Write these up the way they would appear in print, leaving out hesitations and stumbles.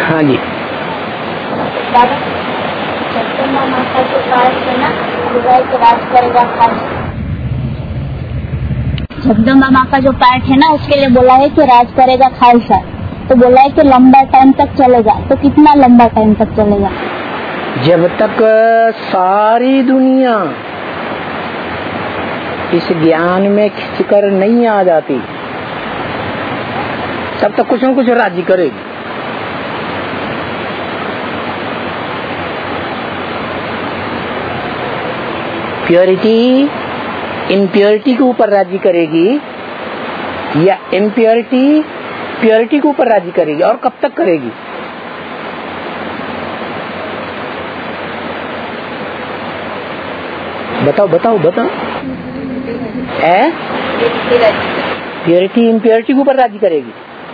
हाँ जी। जगदम्बा माता जो पाठ है ना, राज करेगा खालसा। जगदम्बा माँ का जो पाठ है ना, उसके लिए बोला है कि राज करेगा खालसा। तो बोला है कि लंबा टाइम तक चलेगा। तो कितना लंबा टाइम तक चलेगा? जब तक सारी दुनिया इस ज्ञान में खिंचकर नहीं आ जाती, तब तक कुछ न कुछ राज्य करेगी। प्योरिटी इम्प्योरिटी के ऊपर राज्य करेगी या इम्प्योरिटी प्योरिटी के ऊपर राज्य करेगी, और कब तक करेगी? बताओ बताओ बताओ। प्योरिटी इम्प्योरिटी के ऊपर राज्य करेगी।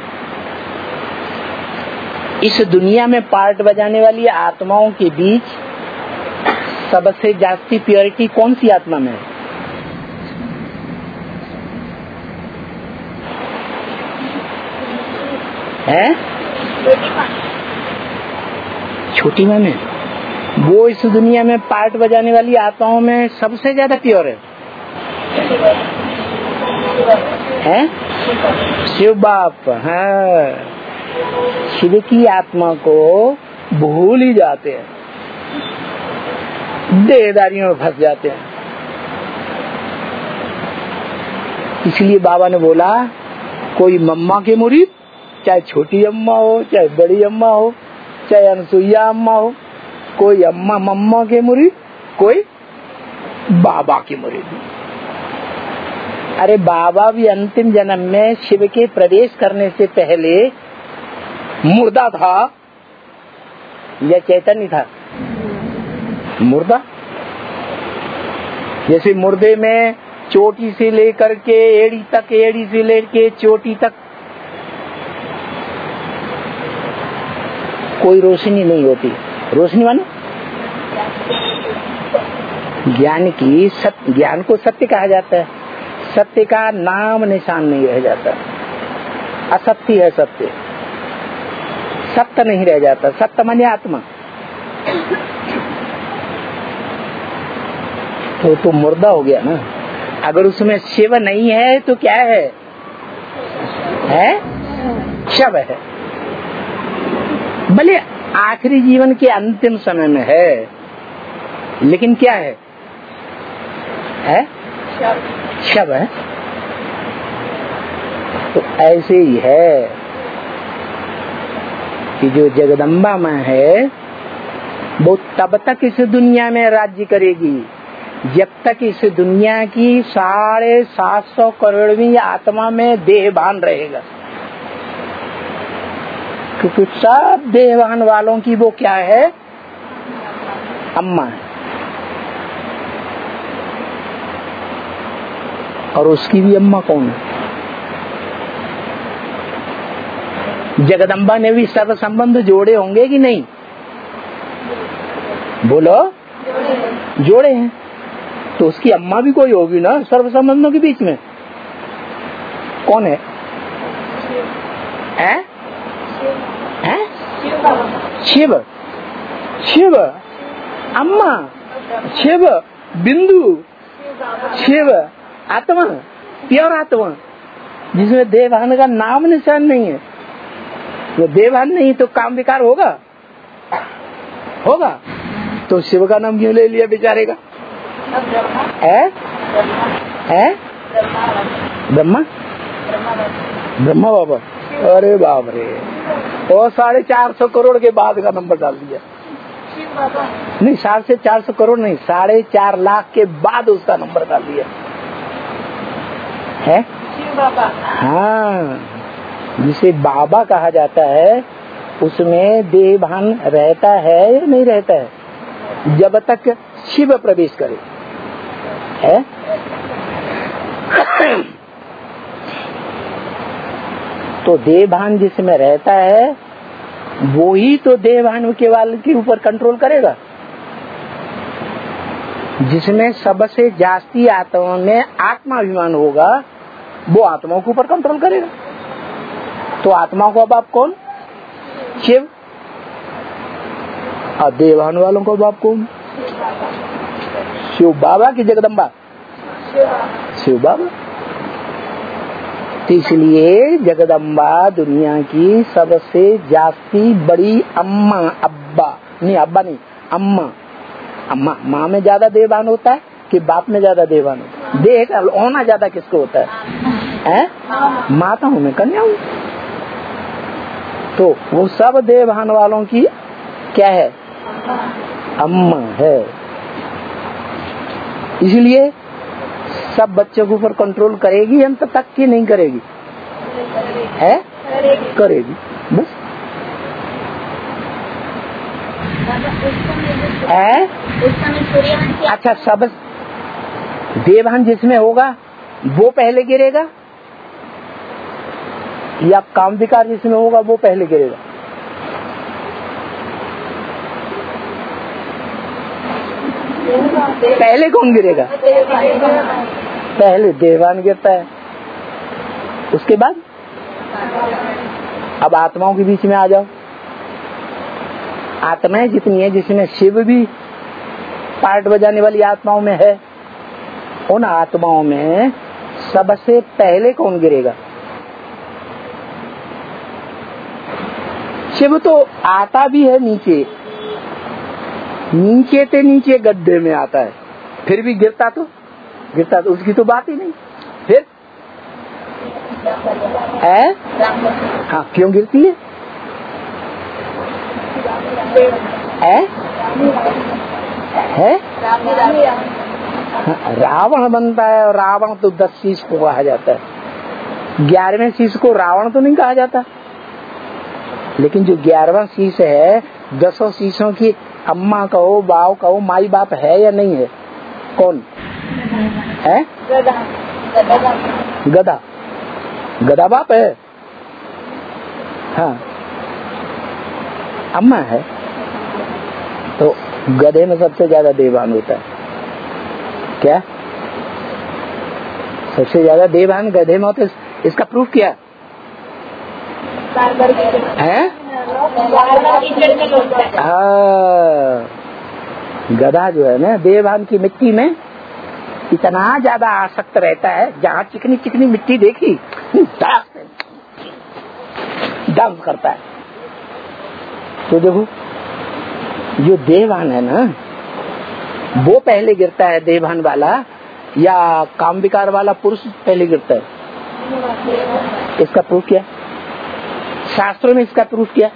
इस दुनिया में पार्ट बजाने वाली आत्माओं के बीच सबसे जास्ती प्योरिटी कौन सी आत्मा में है? छोटी माँ में। वो इस दुनिया में पार्ट बजाने वाली आत्माओं में सबसे ज्यादा प्योर है? शिव बाप। हाँ, शिव की आत्मा को भूल ही जाते हैं, देहदारियों में फंस जाते हैं। इसलिए बाबा ने बोला, कोई मम्मा के मुरीद, चाहे छोटी अम्मा हो, चाहे बड़ी अम्मा हो, चाहे अनसुईया अम्मा हो, कोई अम्मा मम्मा के मुरीद, कोई बाबा के मुरीद। अरे बाबा भी अंतिम जन्म में शिव के प्रवेश करने से पहले मुर्दा था या चैतन्य था? मुर्दा। जैसे मुर्दे में चोटी से लेकर के एड़ी तक, एड़ी से लेकर चोटी तक कोई रोशनी नहीं होती। रोशनी माने ज्ञान की ज्ञान को सत्य कहा जाता है। सत्य का नाम निशान नहीं रह जाता। असत्य है सत्य, सत्य नहीं रह जाता। सत्य माने आत्मा। तो मुर्दा हो गया ना। अगर उसमें शिव नहीं है तो क्या है? शव है। भले आखिरी जीवन के अंतिम समय में है, लेकिन क्या है? शव है। तो ऐसे ही है कि जो जगदम्बा माँ है वो तब तक इस दुनिया में राज्य करेगी जब तक इस दुनिया की 750 करोड़वीं आत्मा में देहभान रहेगा। क्योंकि सब देहभान वालों की वो क्या है? अम्मा है। और उसकी भी अम्मा कौन है? जगदम्बा ने भी सर्व संबंध जोड़े होंगे कि नहीं? बोलो, जोड़े हैं। तो उसकी अम्मा भी कोई होगी ना सर्व संबंधों के बीच में। कौन है? शिव। शिव अम्मा, शिव बिंदु, शिव आत्मा, प्योर आत्मा, जिसमें देवभान का नाम निशान नहीं है। वो देवभान नहीं तो काम विकार होगा? तो शिव का नाम क्यों ले लिया बेचारे का? ब्रह्मा बाबा। अरे बाप रे, और 450 करोड़ के बाद का नंबर डाल दिया। नहीं, 450 करोड़ नहीं, 4.5 लाख के बाद उसका नंबर डाल दिया है। हाँ, जिसे बाबा कहा जाता है उसमें देहभान रहता है या नहीं रहता है? जब तक शिव प्रवेश करे है। तो देहभान जिसमें रहता है वो ही तो देहभान के वाले के ऊपर कंट्रोल करेगा। जिसमें सबसे जास्ती आत्मा में आत्माभिमान होगा वो आत्माओं के ऊपर कंट्रोल करेगा। तो आत्मा को अब आप कौन? शिव। और देवान वालों का बाप कौन? शिव बाबा की जगदम्बा? शिव बाबा। तो इसलिए जगदम्बा दुनिया की सबसे जास्ती बड़ी अम्मा, अब्बा नहीं, अब्बा नहीं, अम्मा। अम्मा, माँ में ज्यादा देवान होता है कि बाप में ज्यादा देवान होता है? देह का होना ज्यादा किसको होता है? माताओं में, कन्याओं। तो वो सब देवान वालों की क्या है? अम्मा है। इसलिए सब बच्चों के ऊपर कंट्रोल करेगी अंत तक कि नहीं करेगी? है? करेगी बस। है? अच्छा, सब देवान जिसमें होगा वो पहले गिरेगा या काम विकार जिसमें होगा वो पहले गिरेगा? पहले कौन गिरेगा? पहले देवान गिरता है, उसके बाद अब आत्माओं के बीच में आ जाओ। आत्माएं जितनी है, जिसमें शिव भी पार्ट बजाने वाली आत्माओं में है, उन आत्माओं में सबसे पहले कौन गिरेगा? शिव तो आता भी है नीचे, नीचे से नीचे गड्ढे में आता है, फिर भी गिरता तो उसकी तो बात ही नहीं। फिर है? हाँ, क्यों गिरती है? है? रावण बनता है, और रावण तो 10 शीश को कहा जाता है। 11वें शीश को रावण तो नहीं कहा जाता, लेकिन जो 11वां शीश है, 10 शीशों की अम्मा कहो, बाव कहो, माई बाप है या नहीं है? कौन है? गधा। गधा बाप है? हाँ, अम्मा है। तो गधे में सबसे ज्यादा देवान होता है। क्या? सबसे ज्यादा देवान गधे में होता है। इसका प्रूफ क्या है? गधा जो है ना, देवान की मिट्टी में इतना ज्यादा आसक्त रहता है, जहाँ चिकनी चिकनी मिट्टी देखी डांस करता है। तो देखो, जो देवान है ना, वो पहले गिरता है देवान वाला, या काम विकार वाला पुरुष पहले गिरता है? इसका प्रूफ क्या? शास्त्रों में इसका प्रूफ क्या?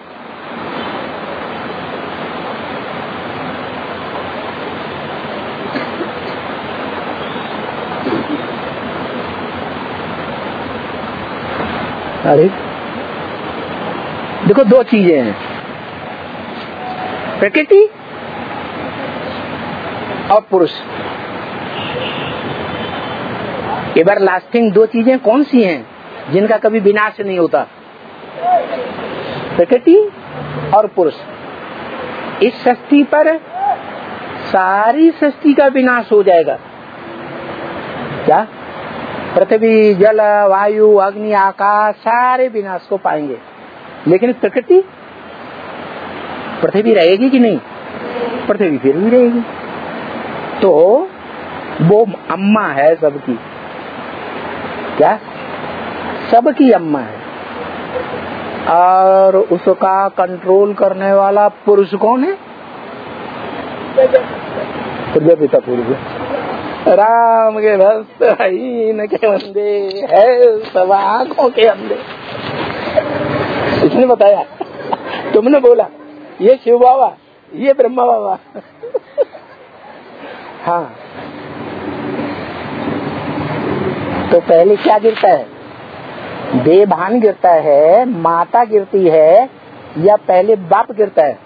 अरे देखो, 2 चीजें हैं, प्रकृति और पुरुष। एवर लास्टिंग 2 चीजें कौन सी हैं जिनका कभी विनाश नहीं होता? प्रकृति और पुरुष। इस सृष्टि पर सारी सृष्टि का विनाश हो जाएगा। क्या? पृथ्वी, जल, वायु, अग्नि, आकाश सारे विनाश को पाएंगे, लेकिन प्रकृति, पृथ्वी रहेगी कि नहीं? पृथ्वी फिर भी रहेगी। तो वो अम्मा है सबकी। क्या? सबकी अम्मा है। और उसका कंट्रोल करने वाला पुरुष कौन है? प्रजापिता पुरुष। राम के भक्त हीन के बंदे है सब आंखों के अंधे। इसने बताया, तुमने बोला ये शिव बाबा, ये ब्रह्मा बाबा। हाँ, तो पहले क्या गिरता है? देवान गिरता है, माता गिरती है, या पहले बाप गिरता है?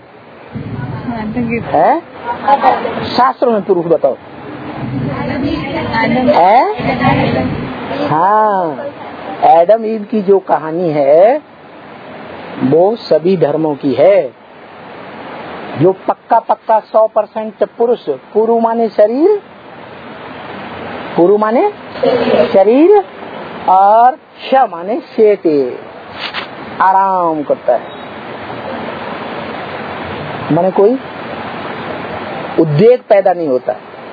शास्त्रों में प्रूफ बताओ। हाँ, एडम ईव की जो कहानी है वो सभी धर्मों की है। जो पक्का 100% पुरुष, पुरु माने शरीर, पुरु माने शरीर, और श माने शेटे, आराम करता है, माने कोई उद्वेग पैदा नहीं होता,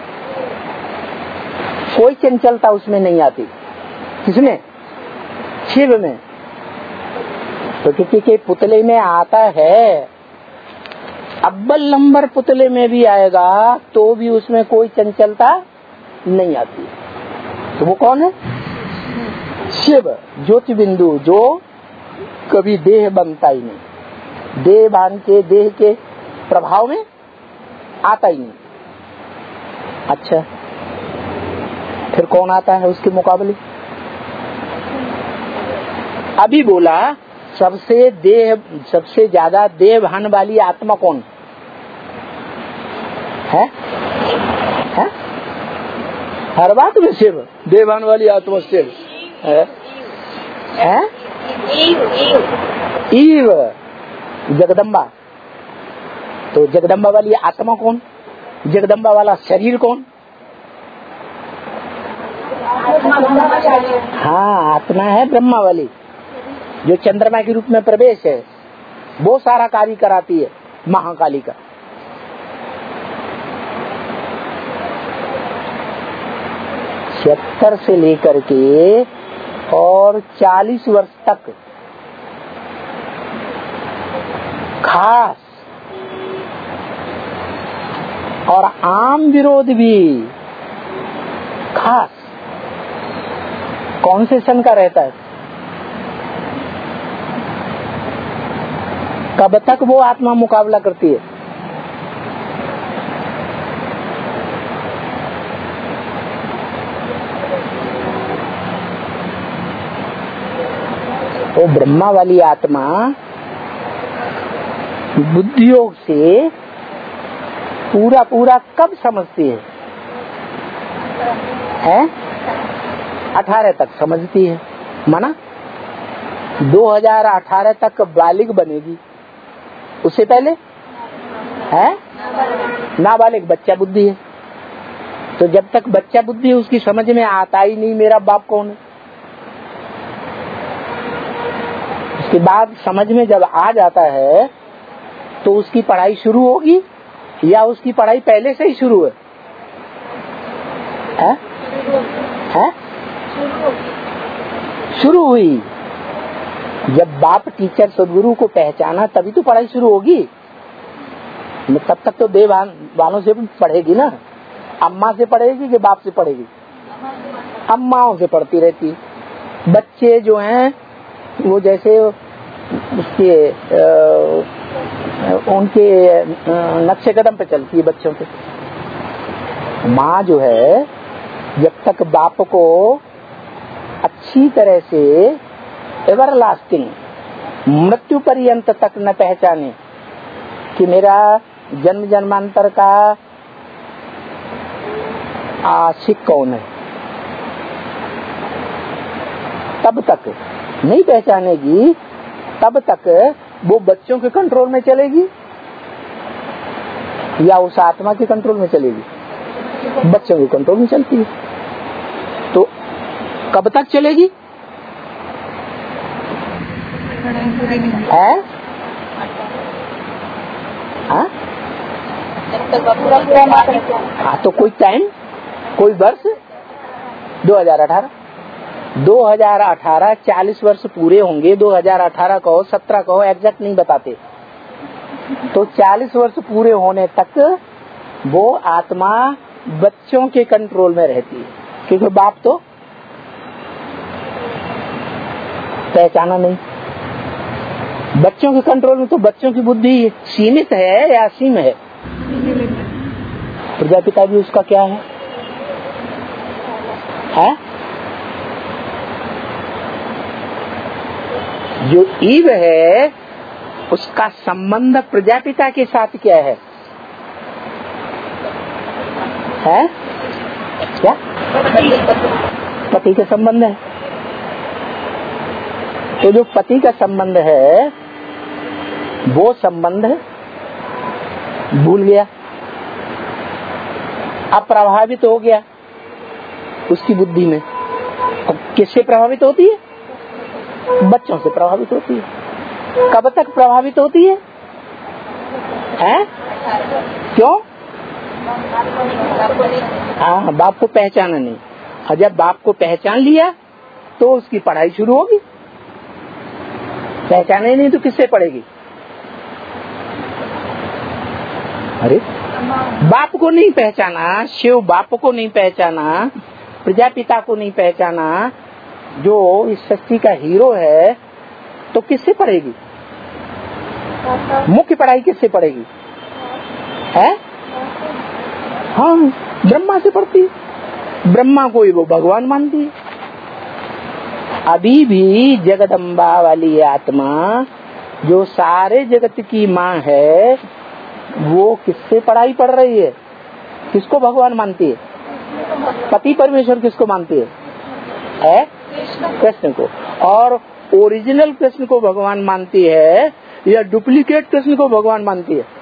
कोई चंचलता उसमें नहीं आती। किसमें? शिव में। प्रकृति के पुतले में आता है, अव्वल नंबर पुतले में भी आएगा तो भी उसमें कोई चंचलता नहीं आती। तो वो कौन है? शिव, ज्योति बिंदु, जो कभी देह बनता ही नहीं, देह भान के, देह के प्रभाव में आता ही नहीं। अच्छा, फिर कौन आता है उसके मुकाबले? अभी बोला सबसे ज्यादा देह भान वाली आत्मा कौन है? हर बात में शिव, देह भान वाली आत्मा शिव है। ईव, जगदम्बा। तो जगदम्बा वाली आत्मा कौन? जगदम्बा वाला शरीर कौन? हाँ, आत्मा है ब्रह्मा वाली, जो चंद्रमा के रूप में प्रवेश है, वो सारा कार्य कराती है महाकालिका। सत्तर से लेकर के और 40 वर्ष तक खास और आम विरोध भी खास कौन से सन का रहता है? कब तक वो आत्मा मुकाबला करती है? वो ब्रह्मा वाली आत्मा बुद्धियोग से पूरा पूरा कब समझती है? 18 तक समझती है, माना 2018 तक बालिग बनेगी, उससे पहले है नाबालिग, बच्चा बुद्धि है। तो जब तक बच्चा बुद्धि है उसकी समझ में आता ही नहीं मेरा बाप कौन है। उसके बाद समझ में जब आ जाता है तो उसकी पढ़ाई शुरू होगी या उसकी पढ़ाई पहले से ही शुरू है? शुरू हुई। जब बाप टीचर सदगुरु को पहचाना तभी तो पढ़ाई शुरू होगी। तब तक तो देव वालों से पढ़ेगी ना। अम्मा से पढ़ेगी कि बाप से पढ़ेगी? अम्माओं से पढ़ती रहती। बच्चे जो हैं वो जैसे उसके उनके नक्शे कदम पे चलती है बच्चों के। माँ जो है जब तक बाप को अच्छी तरह से एवरलास्टिंग मृत्यु पर्यंत तक न पहचाने कि मेरा जन्म जन्मांतर का आशिक कौन है, तब तक नहीं पहचानेगी, तब तक वो बच्चों के कंट्रोल में चलेगी या उस आत्मा के कंट्रोल में चलेगी? बच्चों के कंट्रोल में चलती है। तो कब तक चलेगी? हाँ, तो कोई टाइम, कोई वर्ष? 2018 40 वर्ष पूरे होंगे। 2018 कहो 17 कहो, एग्जैक्ट नहीं बताते। तो 40 वर्ष पूरे होने तक वो आत्मा बच्चों के कंट्रोल में रहती है, क्योंकि बाप तो पहचाना नहीं। बच्चों के कंट्रोल में तो बच्चों की बुद्धि सीमित है या असीम है? प्रजापिता भी उसका क्या है? जो ईव है उसका संबंध प्रजापिता के साथ क्या है? क्या? पति का संबंध है। तो जो पति का संबंध है वो संबंध भूल गया, अप्रभावित हो गया उसकी बुद्धि में। अब किससे प्रभावित होती है? बच्चों से प्रभावित होती है। कब तक प्रभावित होती है? क्यों? हाँ, बाप को पहचाना नहीं। और जब बाप को पहचान लिया तो उसकी पढ़ाई शुरू होगी। पहचाने नहीं तो किससे पढ़ेगी? अरे बाप को नहीं पहचाना, शिव बाप को नहीं पहचाना, प्रजापिता को नहीं पहचाना, जो इस सृष्टि का हीरो है, तो किससे पढ़ेगी? मुख्य पढ़ाई किससे पढ़ेगी? है? हाँ, ब्रह्मा से पढ़ती। ब्रह्मा को ही वो भगवान मानती है। अभी भी जगदम्बा वाली आत्मा जो सारे जगत की माँ है, वो किससे पढ़ाई पढ़ रही है? किसको भगवान मानती है? पति परमेश्वर किसको मानती है? कृष्ण को। और ओरिजिनल कृष्ण को भगवान मानती है या डुप्लीकेट कृष्ण को भगवान मानती है?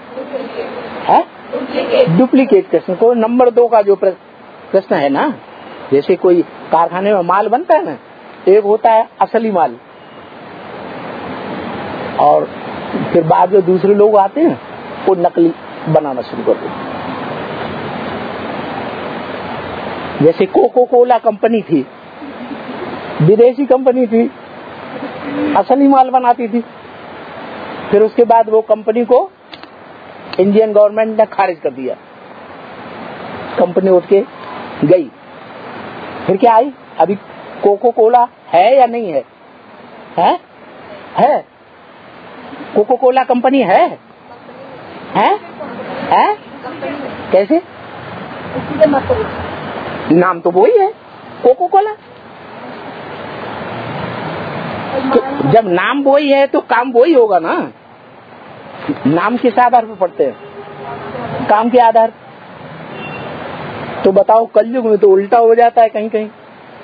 डुप्लीकेट कृष्ण को। नंबर 2 का जो कृष्ण है ना, जैसे कोई कारखाने में माल बनता है ना, एक होता है असली माल, और फिर बाद में दूसरे लोग आते हैं वो नकली बनाना शुरू कर देते। जैसे कोको कोला कंपनी थी, विदेशी कंपनी थी, असली माल बनाती थी। फिर उसके बाद वो कंपनी को इंडियन गवर्नमेंट ने खारिज कर दिया, कंपनी उठ के गई। फिर क्या आई? अभी कोको कोला है या नहीं है? है? कोको कोला कंपनी है? कैसे? नाम तो वही है, कोको कोला। तो जब नाम वही है तो काम वही होगा ना। नाम किस आधार पर पढ़ते हैं? काम के आधार। तो बताओ, कलयुग में तो उल्टा हो जाता है कहीं कहीं।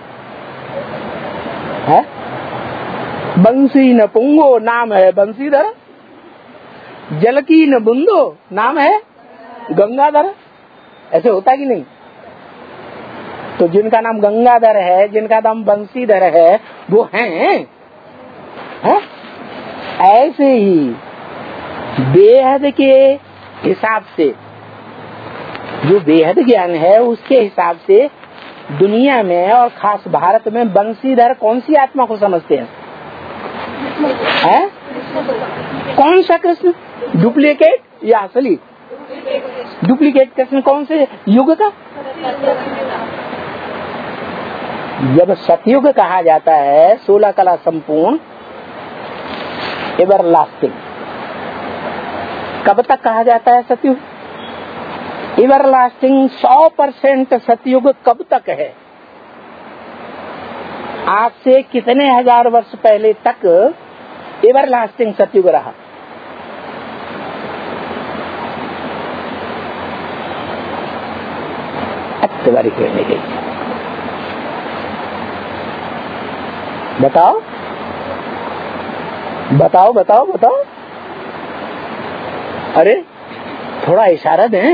है? बंसी न पुंगो नाम है बंसीधर, जल की न बूंदो नाम है गंगाधर। ऐसे होता है कि नहीं? तो जिनका नाम गंगाधर है, जिनका नाम बंसीधर है, वो हैं? ऐसे ही बेहद के हिसाब से, जो बेहद ज्ञान है उसके हिसाब से दुनिया में और खास भारत में बंसीधर कौन सी आत्मा को समझते हैं? कौन सा कृष्ण? डुप्लीकेट या असली? डुप्लीकेट कृष्ण कौन से युग का? जब सतयुग कहा जाता है, 16 कला संपूर्ण, एवरलास्टिंग, कब तक कहा जाता है सतयुग? एवरलास्टिंग 100% सतयुग कब तक है? आज से कितने हजार वर्ष पहले तक एवरलास्टिंग सतयुग रहा? बारी कहने गई। बताओ बताओ बताओ बताओ। अरे थोड़ा इशारा दें।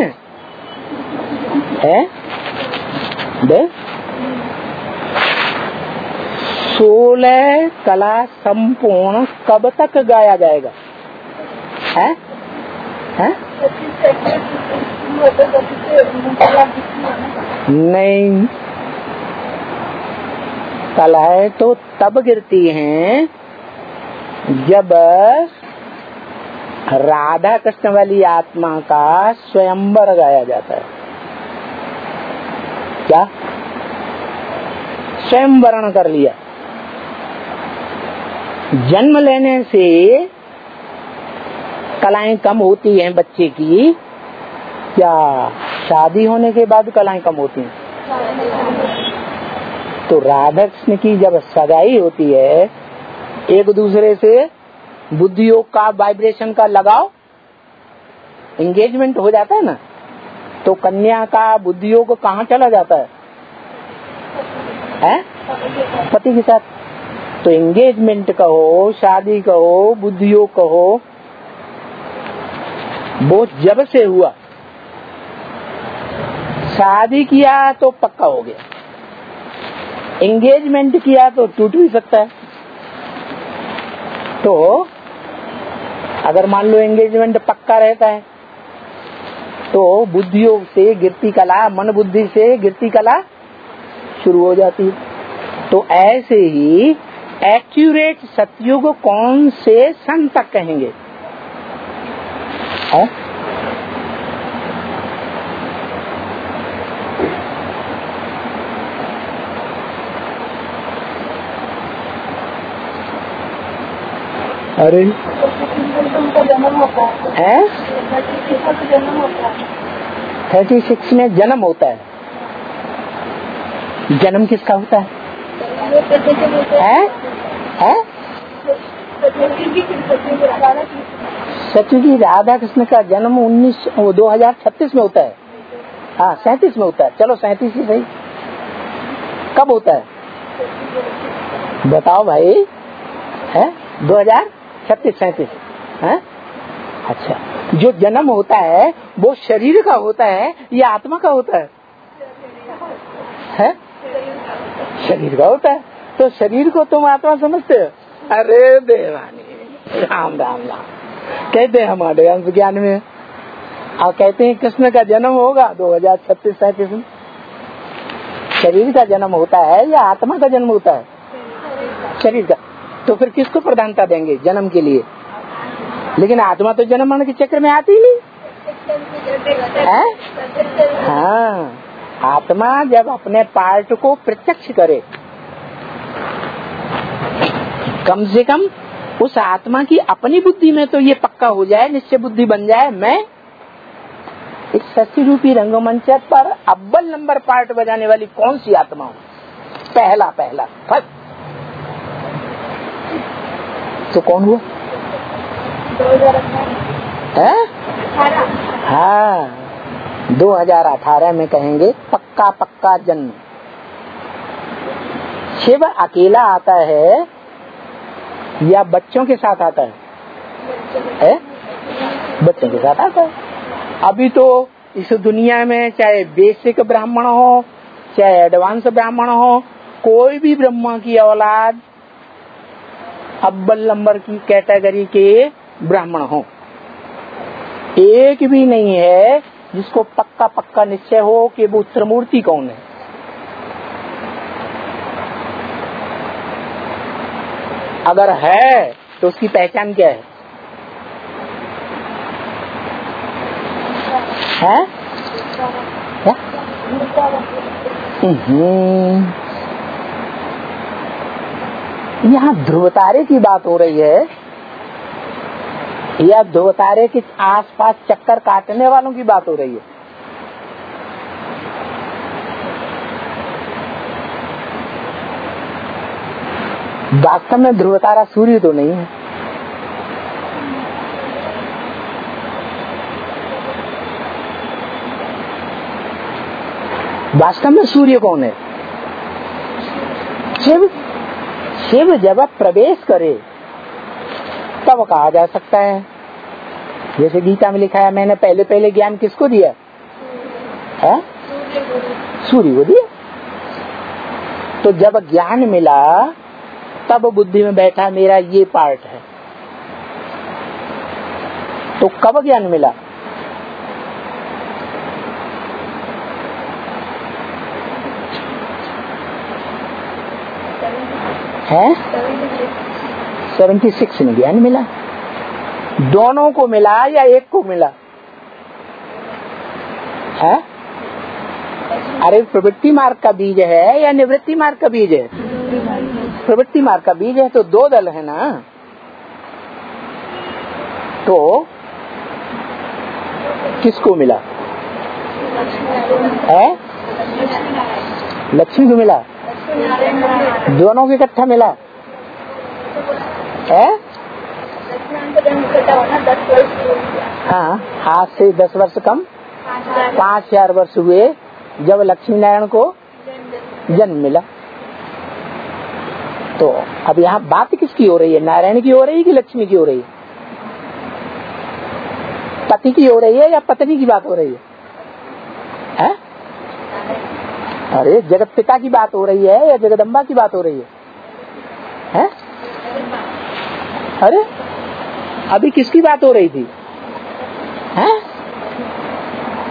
है? दे? 16 कला संपूर्ण कब तक गाया जाएगा? है? नहीं, कलाएं तो तब गिरती हैं जब राधा कृष्ण वाली आत्मा का स्वयंवर गाया जाता है। क्या? स्वयंवरण कर लिया। जन्म लेने से कलाएं कम होती हैं बच्चे की, क्या शादी होने के बाद कलाएं कम होती हैं? तो राधा कृष्ण की जब सगाई होती है, एक दूसरे से बुद्धि योग का, वाइब्रेशन का लगाव, एंगेजमेंट हो जाता है ना, तो कन्या का बुद्धि योग कहाँ चला जाता है? पति के साथ। तो एंगेजमेंट कहो, शादी कहो, बुद्धि योग कहो, वो जब से हुआ, शादी किया तो पक्का हो गया, एंगेजमेंट किया तो टूट भी सकता है। तो अगर मान लो एंगेजमेंट पक्का रहता है तो बुद्धि योग से गिरती कला, मन बुद्धि से गिरती कला शुरू हो जाती है। तो ऐसे ही एक्यूरेट सतयुग कौन से सन तक कहेंगे? है? अरे है 36 में जन्म होता है। जन्म किसका होता है? सत्यजी राधा कृष्ण का जन्म 2036 में होता है। हाँ 37 में होता है। चलो 37 ही सही। कब होता है बताओ भाई? है 2036-37 है? अच्छा, जो जन्म होता है वो शरीर का होता है या आत्मा का होता है? है? शरीर का होता है। तो शरीर को तुम आत्मा समझते हो? अरे देवानी, राम राम राम। कहते हैं हमारे अंश ज्ञान में, और कहते हैं कृष्ण का जन्म होगा 2036-37 में। शरीर का जन्म होता है या आत्मा का जन्म होता है? शरीर का। तो फिर किसको प्रधानता देंगे जन्म के लिए? लेकिन आत्मा तो जन्म मरण के चक्र में आती ही नहीं है। हाँ, आत्मा जब अपने पार्ट को प्रत्यक्ष करे, कम से कम उस आत्मा की अपनी बुद्धि में तो ये पक्का हो जाए, निश्चय बुद्धि बन जाए, मैं इस सच्ची रूपी रंगमंच पर अव्वल नंबर पार्ट बजाने वाली कौन सी आत्मा हूँ? पहला फर्स्ट। तो कौन हुआ? 2018। हाँ 2018 में कहेंगे पक्का जन्म। शिव अकेला आता है या बच्चों के साथ आता है? बच्चों के साथ आता है। अभी तो इस दुनिया में चाहे बेसिक ब्राह्मण हो चाहे एडवांस ब्राह्मण हो, कोई भी ब्रह्मा की औलाद अव्वल नंबर की कैटेगरी के ब्राह्मण हो, एक भी नहीं है जिसको पक्का निश्चय हो कि वो त्रिमूर्ति कौन है। अगर है तो उसकी पहचान क्या है? यहाँ ध्रुव तारे की बात हो रही है या ध्रुव तारे के आसपास चक्कर काटने वालों की बात हो रही है? वास्तव में ध्रुव तारा सूर्य तो नहीं है। वास्तव में सूर्य कौन है? शिव जब प्रवेश करे तब कहा जा सकता है। जैसे गीता में लिखा है, मैंने पहले ज्ञान किसको दिया है? सूर्य को दिया। तो जब ज्ञान मिला तब बुद्धि में बैठा मेरा ये पार्ट है। तो कब ज्ञान मिला? है 76 में ज्ञान मिला। दोनों को मिला या एक को मिला है? अरे प्रवृत्ति मार्ग का बीज है या निवृत्ति मार्ग का बीज है? प्रवृत्ति मार्ग का बीज है। तो दो दल है ना। तो किसको मिला है? लक्ष्मी को मिला। दोनों को इकट्ठा मिला है? हाँ, आज से 10 वर्ष कम 5000 वर्ष हुए जब लक्ष्मी नारायण को जन्म मिला। तो अब यहाँ बात किसकी हो रही है? नारायण की हो रही है कि लक्ष्मी की हो रही है? पति की हो रही है या पत्नी की बात हो रही है? अरे जगत पिता की बात हो रही है या जगदम्बा की बात हो रही है? अरे अभी किसकी बात हो रही थी?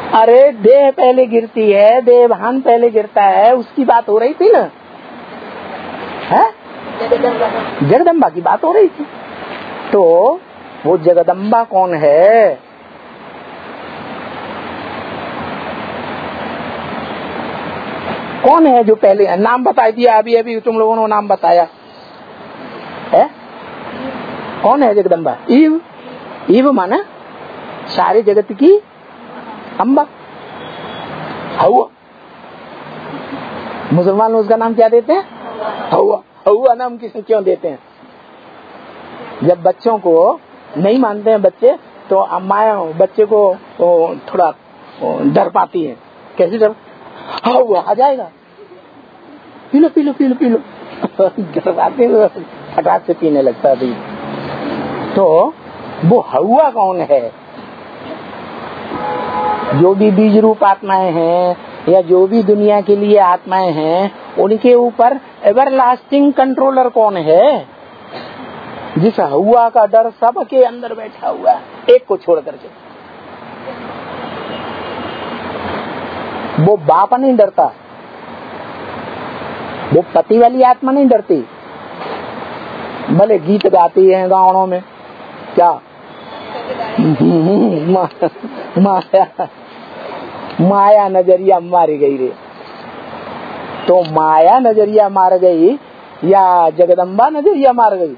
अरे देह पहले गिरती है, देहभान पहले गिरता है, उसकी बात हो रही थी ना, है जगदम्बा की बात हो रही थी। तो वो जगदम्बा कौन है? कौन है जो पहले नाम बता दिया? अभी अभी तुम लोगों ने नाम बताया है, कौन है जगदम्बा? ईव। ईव माना सारे जगत की अम्बा। हवा, मुसलमान उसका नाम क्या देते हैं? हवा। हवा नाम किसे क्यों देते हैं? जब बच्चों को नहीं मानते हैं बच्चे, तो अम्माएं बच्चे को थोड़ा डर पाती हैं। कैसे डर? हवा आ जाएगा, पी लो पी लो पी लो पी लो डरवाते हुए फटाक से पीने लगता है। तो वो हवा कौन है? जो भी बीज रूप आत्माएं हैं या जो भी दुनिया के लिए आत्माएं हैं, उनके ऊपर एवरलास्टिंग कंट्रोलर कौन है? जिस हवा का डर सबके अंदर बैठा हुआ है, एक को छोड़ करके। वो बाप नहीं डरता, वो पति वाली आत्मा नहीं डरती। भले गीत गाती है गाँवों में, क्या माया माया नजरिया मारी गई रे। तो माया नजरिया मार गई या जगदम्बा नजरिया मार गई?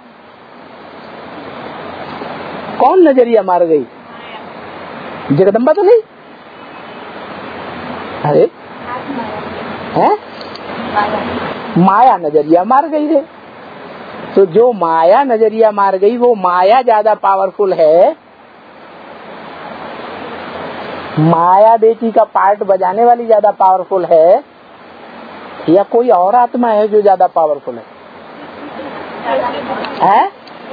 कौन नजरिया मार गई? जगदम्बा तो नहीं। अरे है माया नजरिया मार गई है। तो जो माया नजरिया मार गई, वो माया ज्यादा पावरफुल है। माया बेटी का पार्ट बजाने वाली ज्यादा पावरफुल है या कोई और आत्मा है जो ज्यादा पावरफुल है?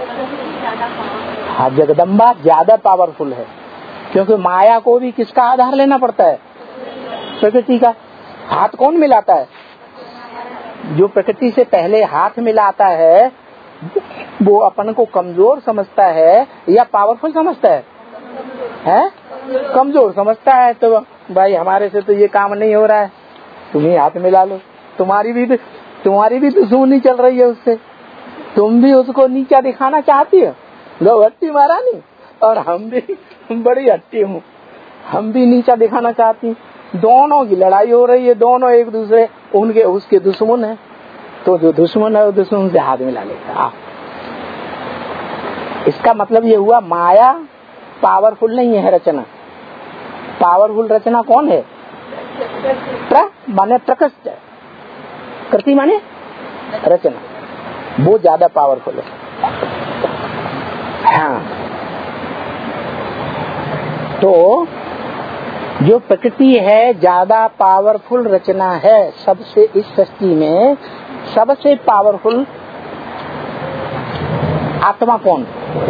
हाँ, जगदम्बा ज्यादा पावरफुल है, क्योंकि माया को भी किसका आधार लेना पड़ता है? प्रकृति का। हाथ कौन मिलाता है? जो प्रकृति से पहले हाथ मिलाता है, वो अपन को कमजोर समझता है या पावरफुल समझता है? हैं? कमजोर समझता है। तो भाई हमारे से तो ये काम नहीं हो रहा है, तुम ही हाथ मिला लो। तुम्हारी भी दुश्मनी चल रही है उससे, तुम भी उसको नीचा दिखाना चाहती हो। लो हट्टी महारानी, और हम भी बड़ी हट्टी हूँ, हम भी नीचा दिखाना चाहती। दोनों की लड़ाई हो रही है, दोनों एक दूसरे उसके दुश्मन है। तो जो दुश्मन है वो दुश्मन से हाथ मिला लेता। इसका मतलब ये हुआ माया पावरफुल नहीं है रचना। पावरफुल रचना कौन है? माने प्रकृति, कृति माने रचना, वो ज्यादा पावरफुल है। हाँ, तो जो प्रकृति है ज्यादा पावरफुल रचना है। सबसे इस सृष्टि में सबसे पावरफुल आत्मा कौन?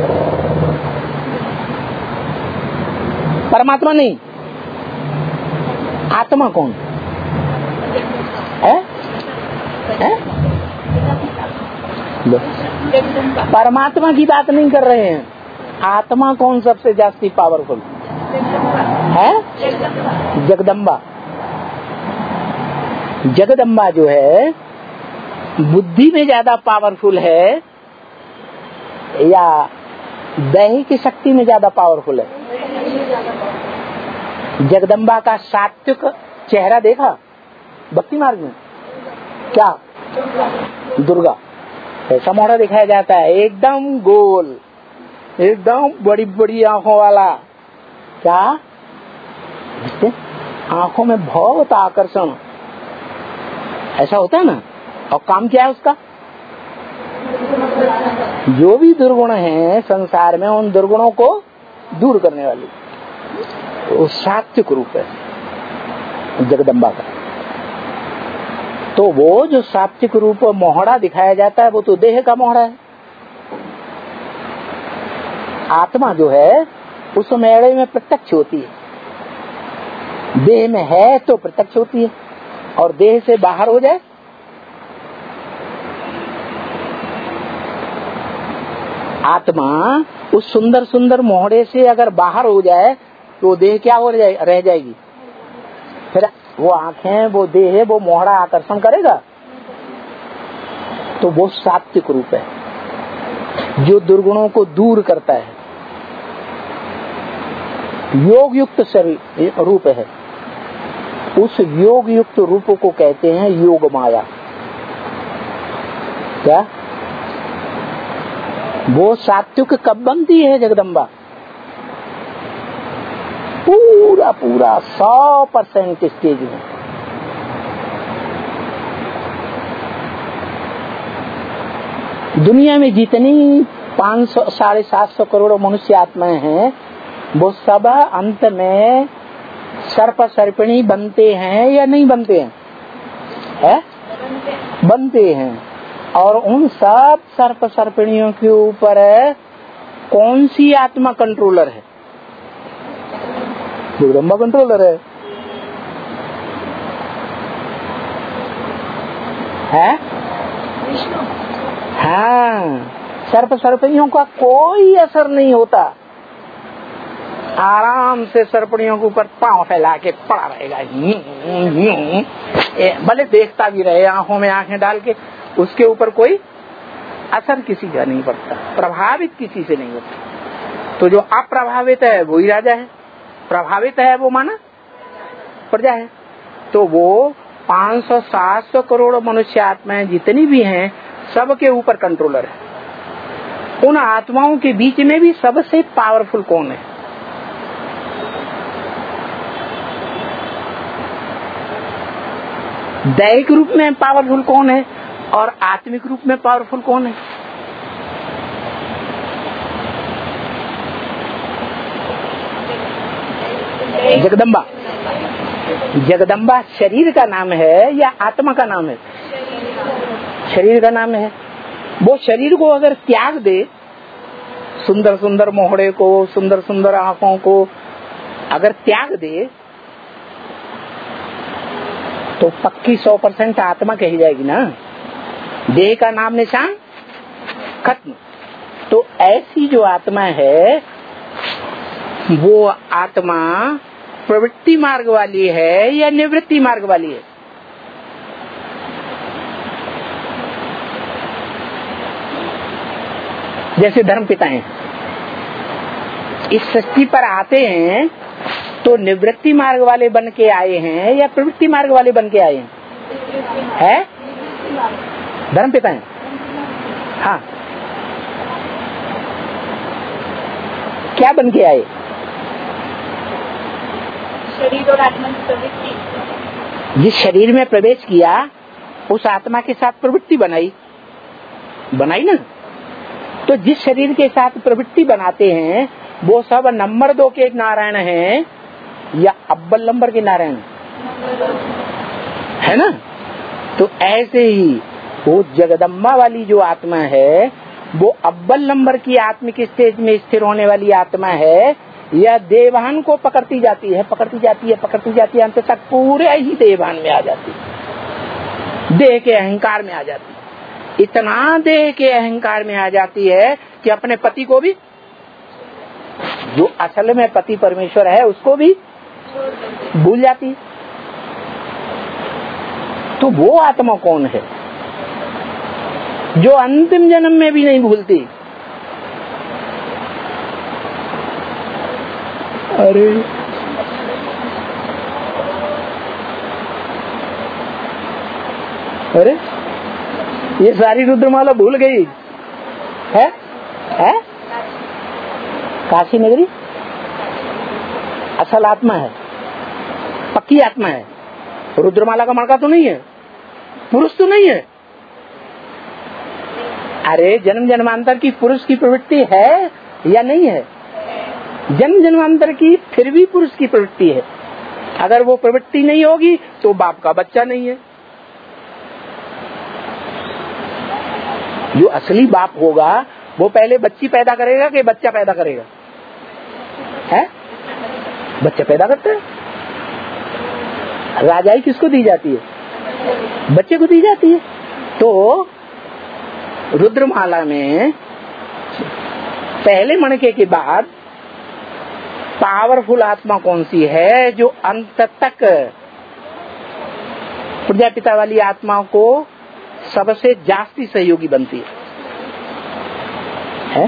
परमात्मा नहीं, आत्मा कौन है? परमात्मा की बात नहीं कर रहे हैं, आत्मा कौन सबसे जास्ती पावरफुल है? जगदम्बा। जगदम्बा जो है बुद्धि में ज्यादा पावरफुल है या दैहिक शक्ति में ज्यादा पावरफुल है? जगदम्बा का सात्विक चेहरा देखा भक्ति मार्ग में? क्या? दुर्गा। ऐसा मोड़ा दिखाया जाता है, एकदम गोल, एकदम बड़ी बड़ी आंखों वाला। क्या? आंखों में बहुत आकर्षण, ऐसा होता है ना। और काम क्या है उसका? जो भी दुर्गुण हैं संसार में, उन दुर्गुणों को दूर करने वाली, तो सात्विक रूप है जगदम्बा का। तो वो जो सात्विक रूप मोहड़ा दिखाया जाता है, वो तो देह का मोहड़ा है। आत्मा जो है उस मेड़े में प्रत्यक्ष होती है। देह में है तो प्रत्यक्ष होती है, और देह से बाहर हो जाए आत्मा उस सुंदर सुंदर मोहड़े से अगर बाहर हो जाए तो देह क्या हो रह जाएगी? फिर वो आंखें, वो देह, वो मोहरा आकर्षण करेगा। तो वो सात्विक रूप है जो दुर्गुणों को दूर करता है, योग युक्त शरीर रूप है। उस योग युक्त रूप को कहते हैं योग माया। क्या वो सात्विक कब बनती है जगदम्बा? पूरा पूरा 100% स्टेज में। दुनिया में जितनी 500-750 करोड़ मनुष्य आत्माएं हैं, वो सब अंत में सर्प सर्पिणी बनते हैं या नहीं बनते हैं? है? बनते हैं। और उन सब सर्प सर्पिणियों के ऊपर कौन सी आत्मा कंट्रोलर है? जगदम्बा कंट्रोलर है? हाँ, सर्प सर्पिणियों का कोई असर नहीं होता। आराम से सर्पिणियों के ऊपर पांव फैला के पड़ा रहेगा, भले देखता भी रहे आंखों में आंखें डाल के, उसके ऊपर कोई असर किसी का नहीं पड़ता, प्रभावित किसी से नहीं होता। तो जो अप्रभावित है वो ही राजा है, प्रभावित है वो माना प्रजा है। तो वो 500-700 करोड़ मनुष्य आत्माएं जितनी भी हैं, सबके ऊपर कंट्रोलर है। उन आत्माओं के बीच में भी सबसे पावरफुल कौन है? दैहिक रूप में पावरफुल कौन है और आत्मिक रूप में पावरफुल कौन है? जगदम्बा। जगदम्बा शरीर का नाम है या आत्मा का नाम है? शरीर का नाम है। वो शरीर को अगर त्याग दे, सुंदर सुंदर मोहड़े को, सुंदर सुंदर आंखों को अगर त्याग दे, तो पक्की 100% आत्मा कही जाएगी ना। देह का नाम निशान खत्म। तो ऐसी जो आत्मा है, वो आत्मा प्रवृत्ति मार्ग वाली है या निवृत्ति मार्ग वाली है? जैसे धर्म पिता हैं, इस सृष्टि पर आते हैं तो निवृत्ति मार्ग वाले बन के आए हैं या प्रवृत्ति मार्ग वाले बन के आए हैं? है? धर्म पिता हैं। हाँ, क्या बन के आए? शरीर और आत्मा की प्रवृत्ति। जिस शरीर में प्रवेश किया उस आत्मा के साथ प्रवृत्ति बनाई ना। तो जिस शरीर के साथ प्रवृत्ति बनाते हैं वो सब नंबर 2 के नारायण हैं या अव्वल नंबर के नारायण है ना? तो ऐसे ही वो जगदम्बा वाली जो आत्मा है, वो अव्वल नंबर की आत्मिक स्टेज में स्थिर होने वाली आत्मा है या देवभान को पकड़ती जाती है, अंत तक पूरे ही देवभान में आ जाती है, देह के अहंकार में आ जाती है। इतना देह के अहंकार में आ जाती है कि अपने पति को भी, जो असल में पति परमेश्वर है, उसको भी भूल जाती है। तो वो आत्मा कौन है जो अंतिम जन्म में भी नहीं भूलती? अरे ये सारी रुद्रमाला भूल गई है? काशी नगरी असल आत्मा है, पक्की आत्मा है। रुद्रमाला का मणका तो नहीं है, पुरुष तो नहीं है। अरे जन्म जन्मांतर की पुरुष की प्रवृत्ति है या नहीं है? जन्म जन्मांतर की फिर भी पुरुष की प्रवृत्ति है। अगर वो प्रवृत्ति नहीं होगी तो बाप का बच्चा नहीं है। जो असली बाप होगा वो पहले बच्ची पैदा करेगा कि बच्चा पैदा करेगा? है? बच्चा पैदा करता है। राजाई किसको दी जाती है? बच्चे को दी जाती है। तो रुद्रमाला में पहले मणके के बाद पावरफुल आत्मा कौन सी है जो अंत तक प्रजापिता वाली आत्मा को सबसे जास्ती सहयोगी बनती है?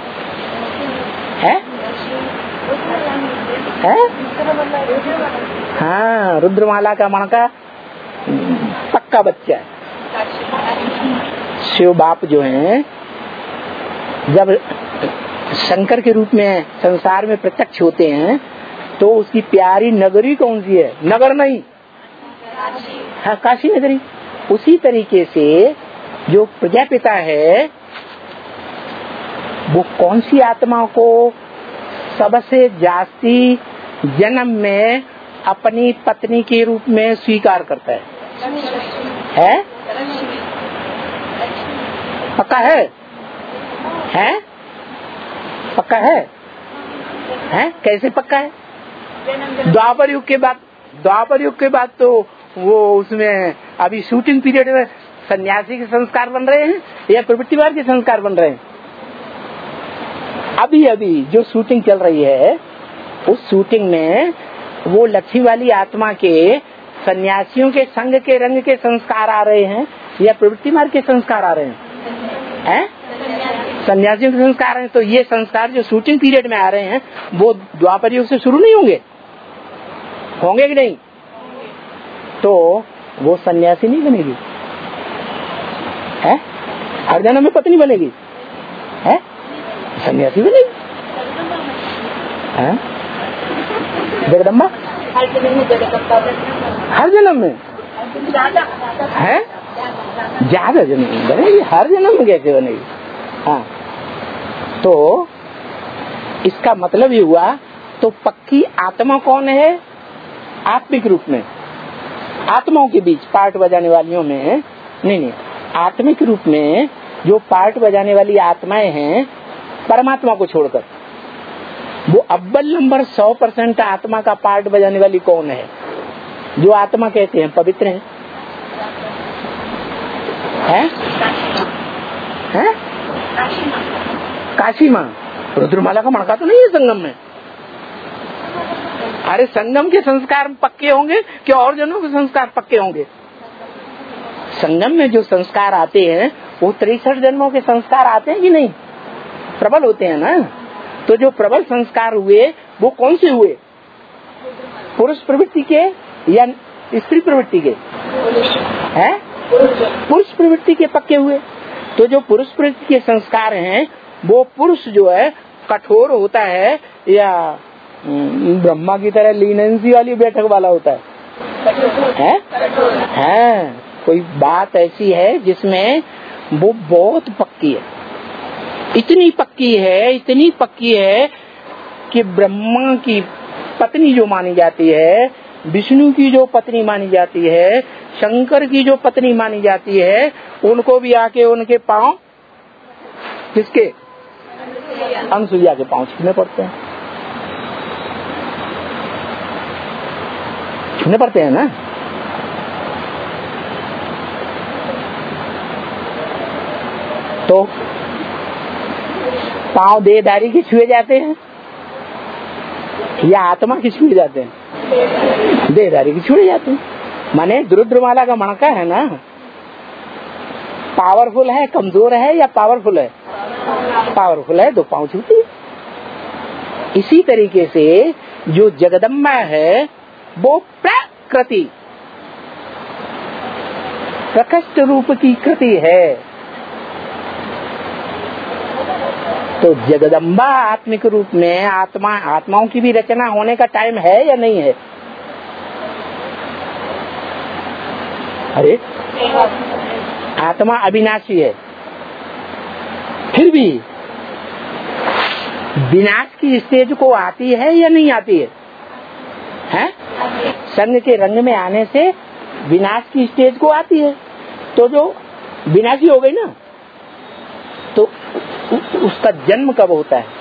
हाँ, रुद्रमाला का मणका पक्का बच्चा है। शिव बाप जो हैं जब शंकर के रूप में संसार में प्रत्यक्ष होते हैं तो उसकी प्यारी नगरी कौन सी है? नगर नहीं, हाँ, काशी नगरी। उसी तरीके से जो प्रजापिता है वो कौन सी आत्मा को सबसे जास्ती जन्म में अपनी पत्नी के रूप में स्वीकार करता है? पक्का है? पक्का है? कैसे पक्का है? द्वापर युग के बाद तो वो उसमें अभी शूटिंग पीरियड में सन्यासी के संस्कार बन रहे हैं या प्रवृत्तिवाद के संस्कार बन रहे हैं? अभी जो शूटिंग चल रही है उस शूटिंग में वो लक्ष्मी वाली आत्मा के सन्यासियों के संग के रंग के संस्कार आ रहे हैं या प्रवृत्ति मार्ग के संस्कार आ रहे हैं? सन्यासियों के संस्कार हैं। तो ये संस्कार जो शूटिंग पीरियड में आ रहे हैं वो द्वापर युग से शुरू नहीं होंगे कि नहीं? तो वो सन्यासी नहीं बनेगी, हर जन्म में पत्नी बनेगी, सन्यासी बनेगी। जगदम्बा हर जन्म में है, ज्यादा जन्म में बनेगी, हर जन्म में कैसे बनेगी? हाँ, तो इसका मतलब ये हुआ। तो पक्की आत्मा कौन है? आत्मिक रूप में आत्माओं के बीच पार्ट बजाने वालियों में नहीं, आत्मिक रूप में जो पार्ट बजाने वाली आत्माएं हैं परमात्मा को छोड़कर, वो अव्वल नंबर 100% आत्मा का पार्ट बजाने वाली कौन है? जो आत्मा कहते हैं पवित्र है? काशी माँ। रुद्रमाला का मणका तो नहीं है संगम में। अरे संगम के संस्कार पक्के होंगे कि और जनों के संस्कार पक्के होंगे? संगम में जो संस्कार आते हैं वो 63 जन्मों के संस्कार आते हैं कि नहीं? प्रबल होते हैं ना। तो जो प्रबल संस्कार हुए वो कौन से हुए? पुरुष प्रवृत्ति के या स्त्री प्रवृत्ति के? पुरुष प्रवृत्ति के पक्के हुए। तो जो पुरुष प्रवृत्ति के संस्कार हैं वो पुरुष जो है कठोर होता है या ब्रह्मा की तरह लीनेंसी वाली बैठक वाला होता है? कोई बात ऐसी है जिसमें वो बहुत पक्की है, इतनी पक्की है कि ब्रह्मा की पत्नी जो मानी जाती है, विष्णु की जो पत्नी मानी जाती है, शंकर की जो पत्नी मानी जाती है, उनको भी आके उनके पांव किसके? अनसुईया के पांव छूने पड़ते हैं। छूने पड़ते हैं ना। तो पांव देहधारी के छुए जाते हैं या आत्मा के छुए जाते हैं? देहधारी के छुए जाते हैं। माने रुद्रमाला का मणका है ना, पावरफुल है, कमजोर है या पावरफुल है? पावरफुल है, 2 पांव छूती है। इसी तरीके से जो जगदम्बा है वो प्रकृष्ट रूप की कृति है। तो जगदम्बा आत्मिक रूप में आत्माओं की भी रचना होने का टाइम है या नहीं है? अरे आत्मा अविनाशी है, फिर भी विनाश की स्टेज को आती है या नहीं आती है? संग के रंग में आने से विनाश की स्टेज को आती है। तो जो विनाशी हो गई ना, तो उसका जन्म कब होता है?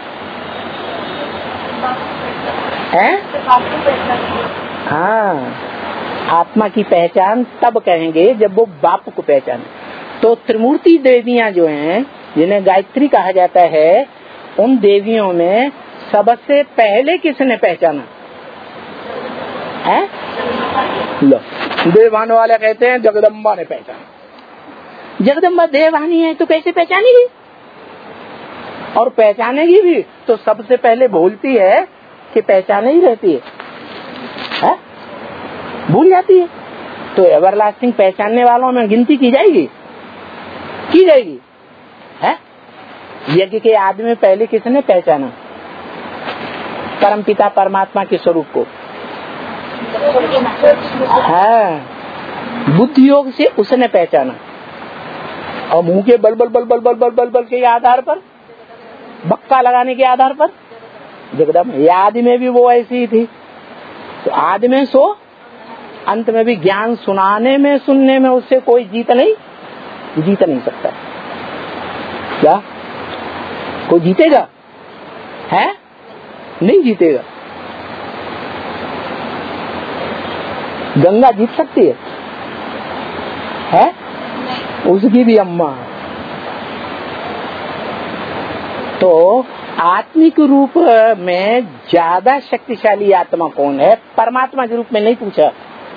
हाँ, आत्मा की पहचान तब कहेंगे जब वो बाप को पहचाने। तो त्रिमूर्ति देवियां जो हैं, जिन्हें गायत्री कहा जाता है, उन देवियों में सबसे पहले किसने पहचाना है? लो, देववान वाले कहते हैं जगदम्बा ने पहचाना। जगदम्बा देववानी है तो कैसे पहचानेगी? और पहचानेगी भी तो सबसे पहले भूलती है कि पहचाने ही रहती है? भूल जाती है। तो एवरलास्टिंग पहचानने वालों में गिनती की जाएगी? की जाएगी है? यज्ञ के आदि में पहले किसने पहचाना परमपिता परमात्मा के स्वरूप को? हाँ, बुद्धि योग से उसने पहचाना। और मुंह के बल बल बल बल बल बल बल बल के आधार पर, बक्का लगाने के आधार पर जगदम्बा। आदि में भी वो ऐसी ही थी। तो आदि में सो अंत में भी ज्ञान सुनाने में सुनने में उससे कोई जीत नहीं सकता। क्या कोई जीतेगा? है? नहीं जीतेगा। गंगा जीत सकती है? उसकी भी अम्मा। तो आत्मिक रूप में ज्यादा शक्तिशाली आत्मा कौन है? परमात्मा के रूप में नहीं पूछा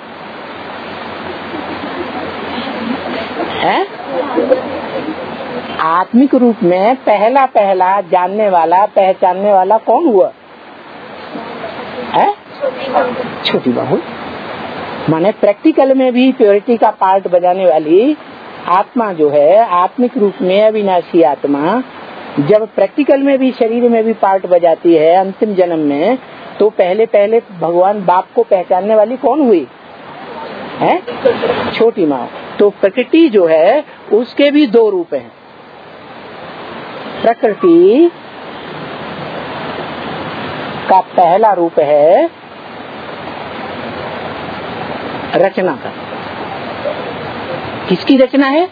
है? आत्मिक रूप में पहला जानने वाला पहचानने वाला कौन हुआ है? छोटी बहू। माने प्रैक्टिकल में भी प्योरिटी का पार्ट बजाने वाली आत्मा जो है, आत्मिक रूप में अविनाशी आत्मा, जब प्रैक्टिकल में भी शरीर में भी पार्ट बजाती है अंतिम जन्म में, तो पहले भगवान बाप को पहचानने वाली कौन हुई है? छोटी माँ। तो प्रकृति जो है उसके भी दो रूप हैं। प्रकृति का पहला रूप है रचना का। किसकी रचना है?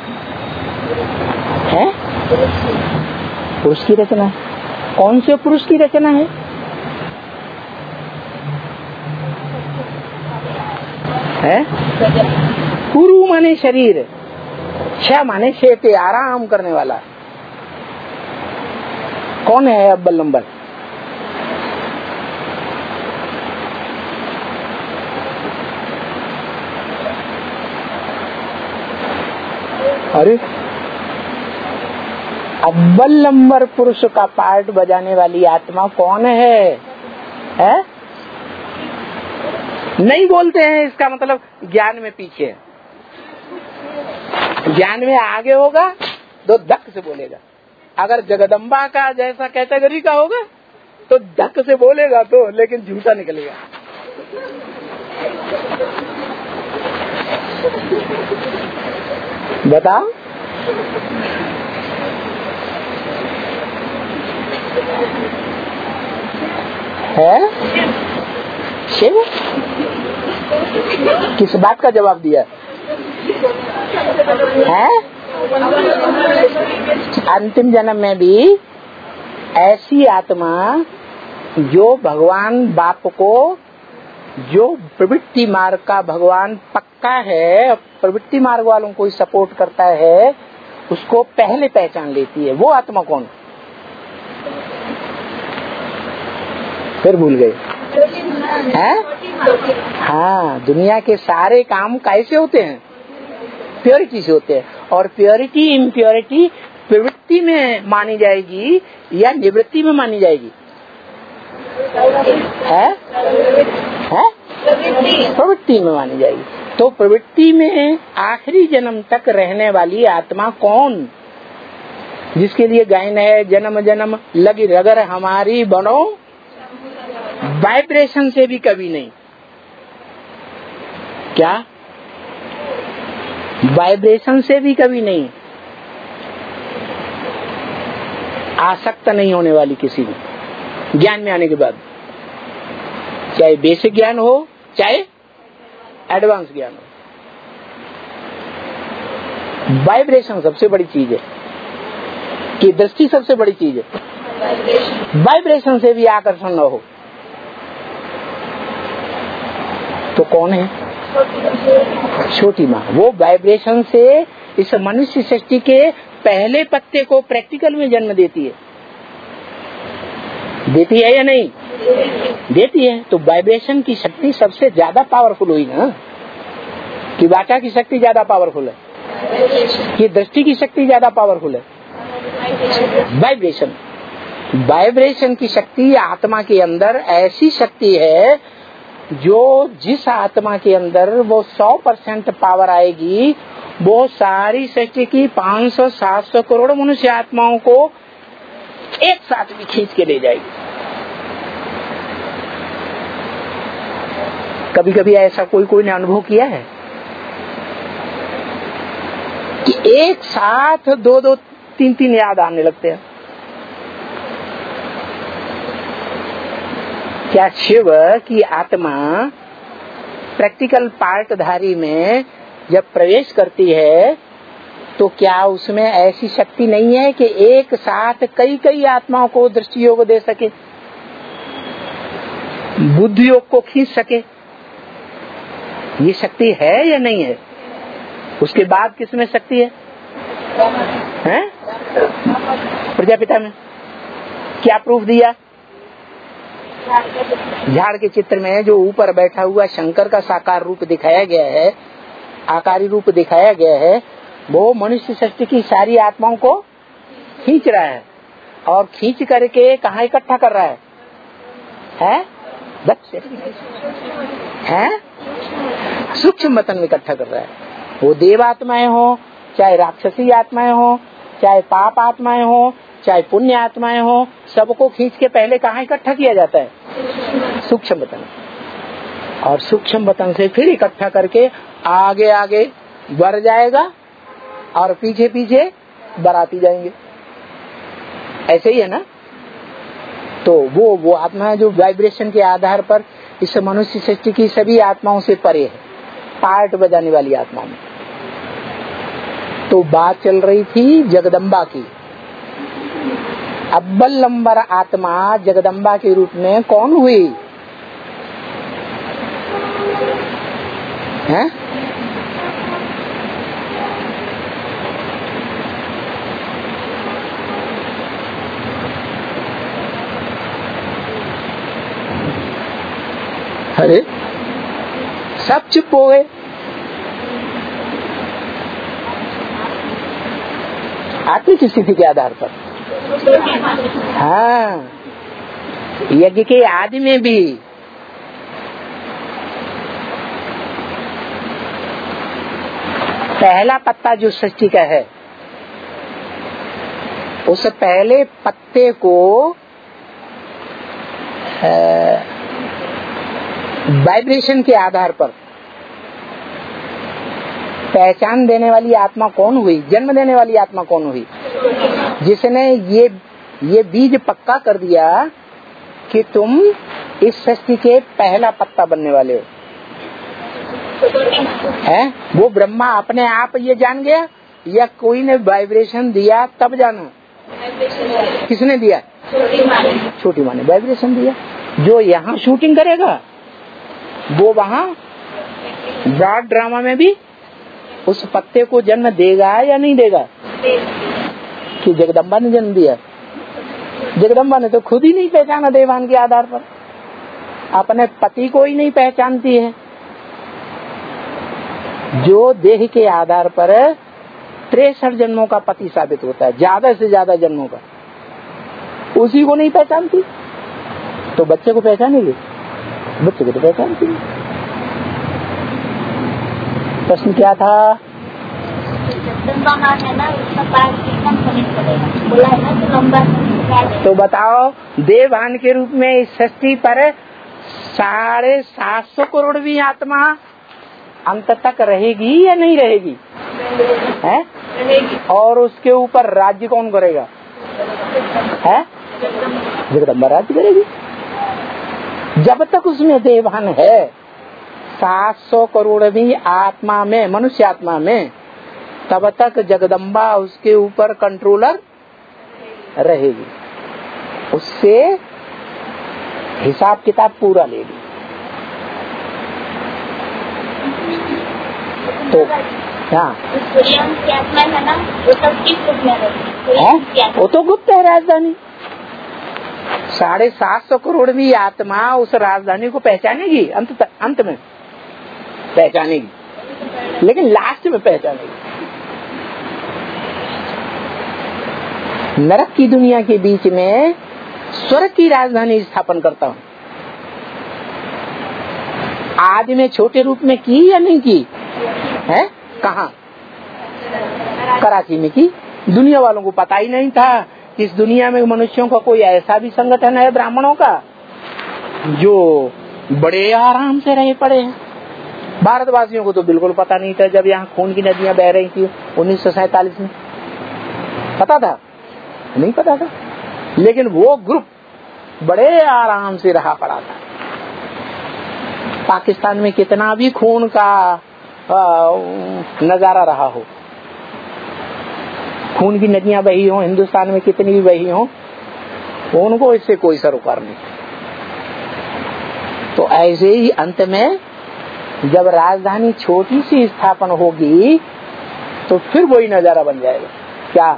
पुरुष की रचना है। कौन से पुरुष की रचना है? पुरु माने शरीर, छ माने शेते, आराम करने वाला। कौन है अव्वल नंबर? अरे अव्वल नंबर पुरुष का पार्ट बजाने वाली आत्मा कौन है? नहीं बोलते हैं, इसका मतलब ज्ञान में पीछे। ज्ञान में आगे होगा तो धक से बोलेगा। अगर जगदम्बा का जैसा कैटेगरी का होगा तो धक से बोलेगा तो, लेकिन झूठा निकलेगा। बताओ। है शिव? किस बात का जवाब दिया है? अंतिम जन्म में भी ऐसी आत्मा जो भगवान बाप को, जो प्रवृत्ति मार्ग का भगवान पक्का है, प्रवृत्ति मार्ग वालों को सपोर्ट करता है, उसको पहले पहचान लेती है। वो आत्मा कौन? फिर भूल गए हैं? हाँ, दुनिया के सारे काम कैसे होते हैं? प्योरिटी से होते हैं। और प्योरिटी इम्प्योरिटी प्रवृत्ति में मानी जाएगी या निवृत्ति में मानी जाएगी? है? प्रवृत्ति में मानी जाएगी। तो प्रवृत्ति में आखिरी जन्म तक रहने वाली आत्मा कौन? जिसके लिए गायन है, जन्म जन्म लगी रगर हमारी बनो, वाइब्रेशन से भी कभी नहीं। क्या? वाइब्रेशन से भी कभी नहीं। आसक्त नहीं होने वाली किसी में, ज्ञान में आने के बाद, चाहे बेसिक ज्ञान हो चाहे एडवांस ज्ञान हो। वाइब्रेशन सबसे बड़ी चीज है कि दृष्टि सबसे बड़ी चीज है। वाइब्रेशन से भी आकर्षण न हो तो कौन है? छोटी माँ। वो वाइब्रेशन से इस मनुष्य सृष्टि के पहले पत्ते को प्रैक्टिकल में जन्म देती है। देती है या नहीं? देती है। तो वाइब्रेशन की शक्ति सबसे ज्यादा पावरफुल हुई ना, कि वाचा की शक्ति ज्यादा पावरफुल है, कि दृष्टि की शक्ति ज्यादा पावरफुल है? वाइब्रेशन। वाइब्रेशन की शक्ति आत्मा के अंदर ऐसी शक्ति है जो जिस आत्मा के अंदर वो 100% पावर आएगी, वो सारी सृष्टि की 500-700 करोड़ मनुष्य आत्माओं को एक साथ भी खींच के ले जाएगी। कभी कभी ऐसा कोई ने अनुभव किया है कि एक साथ 2-2, 3-3 याद आने लगते हैं? क्या शिव की आत्मा प्रैक्टिकल पार्टधारी में जब प्रवेश करती है तो क्या उसमें ऐसी शक्ति नहीं है कि एक साथ कई कई आत्माओं को दृष्टि योग दे सके, बुद्धि योग को खींच सके? ये शक्ति है या नहीं है? उसके बाद किसमें शक्ति है? प्रजापिता में। क्या प्रूफ दिया? झाड़ के चित्र में जो ऊपर बैठा हुआ शंकर का साकार रूप दिखाया गया है, आकारी रूप दिखाया गया है, वो मनुष्य सृष्टि की सारी आत्माओं को खींच रहा है और खींच करके कहाँ इकट्ठा कर रहा है? सूक्ष्म मतन में इकट्ठा कर रहा है। वो देव आत्माएं हो, चाहे राक्षसी आत्माएं हो, चाहे पाप आत्माएं हो, चाहे पुण्य आत्माएं हो, सबको खींच के पहले कहाँ इकट्ठा किया जाता है? सूक्ष्म वतन। और सूक्ष्म वतन से फिर इकट्ठा करके आगे आगे बढ़ जाएगा और पीछे पीछे बढ़ाती जाएंगे। ऐसे ही है ना? तो वो आत्मा जो वाइब्रेशन के आधार पर इस मनुष्य सृष्टि की सभी आत्माओं से परे है, पार्ट बजाने वाली आत्मा में। तो बात चल रही थी जगदम्बा की। अव्वल नंबर आत्मा जगदम्बा के रूप में कौन हुई? हैं? अरे सब चुप हो गए। आत्मिक स्थिति के आधार पर। हाँ, यज्ञ के आदि में भी पहला पत्ता जो सृष्टि का है, उस पहले पत्ते को वाइब्रेशन के आधार पर पहचान देने वाली आत्मा कौन हुई? जन्म देने वाली आत्मा कौन हुई? जिसने ये बीज पक्का कर दिया कि तुम इस सृष्टि के पहला पत्ता बनने वाले हो। है वो ब्रह्मा अपने आप ये जान गया या कोई ने वाइब्रेशन दिया तब जाना? किसने दिया? छोटी माँ ने वाइब्रेशन दिया। जो यहाँ शूटिंग करेगा वो वहाँ ब्रॉड ड्रामा में भी उस पत्ते को जन्म देगा या नहीं देगा? कि जगदम्बा ने जन्म दिया? जगदम्बा ने तो खुद ही नहीं पहचाना देवान के आधार पर, अपने पति को ही नहीं पहचानती है। जो देह के आधार पर 63 जन्मों का पति साबित होता है, ज्यादा से ज्यादा जन्मों का, उसी को नहीं पहचानती तो बच्चे को पहचानेगी? बच्चे को तो पहचानती। प्रश्न क्या था? तो बताओ, देवान के रूप में इस सृष्टि पर 750 करोड़ भी आत्मा अंत तक रहेगी या नहीं रहेगी? है? और उसके ऊपर राज्य कौन करेगा? है? जगदम्बा राज्य करेगी। जब तक उसमें देवान है, 700 करोड़ भी आत्मा में, मनुष्य आत्मा में, तब तक जगदम्बा उसके ऊपर कंट्रोलर रहेगी, उससे हिसाब किताब पूरा लेगी। तो हाँ, वो तो गुप्त है राजधानी। 750 करोड़वीं आत्मा उस राजधानी को पहचानेगी, अंत में पहचानेगी, लेकिन लास्ट में पहचानेगी। नरक की दुनिया के बीच में स्वर्ग की राजधानी स्थापन करता हूँ। आज में छोटे रूप में की या नहीं की है? कहाँ? कराची में की। दुनिया वालों को पता ही नहीं था कि इस दुनिया में मनुष्यों का कोई ऐसा भी संगठन है ब्राह्मणों का जो बड़े आराम से रहे पड़े हैं। भारतवासियों को तो बिल्कुल पता नहीं था जब यहाँ खून की नदियां बह रही थी 1947 में। पता था? नहीं पता था। लेकिन वो ग्रुप बड़े आराम से रहा पड़ा था। पाकिस्तान में कितना भी खून का नजारा रहा हो, खून की नदियां बही हो, हिंदुस्तान में कितनी भी बही हो, उनको इससे कोई सरोकार नहीं। तो ऐसे ही अंत में जब राजधानी छोटी सी स्थापन होगी तो फिर वही नजारा बन जाएगा। क्या?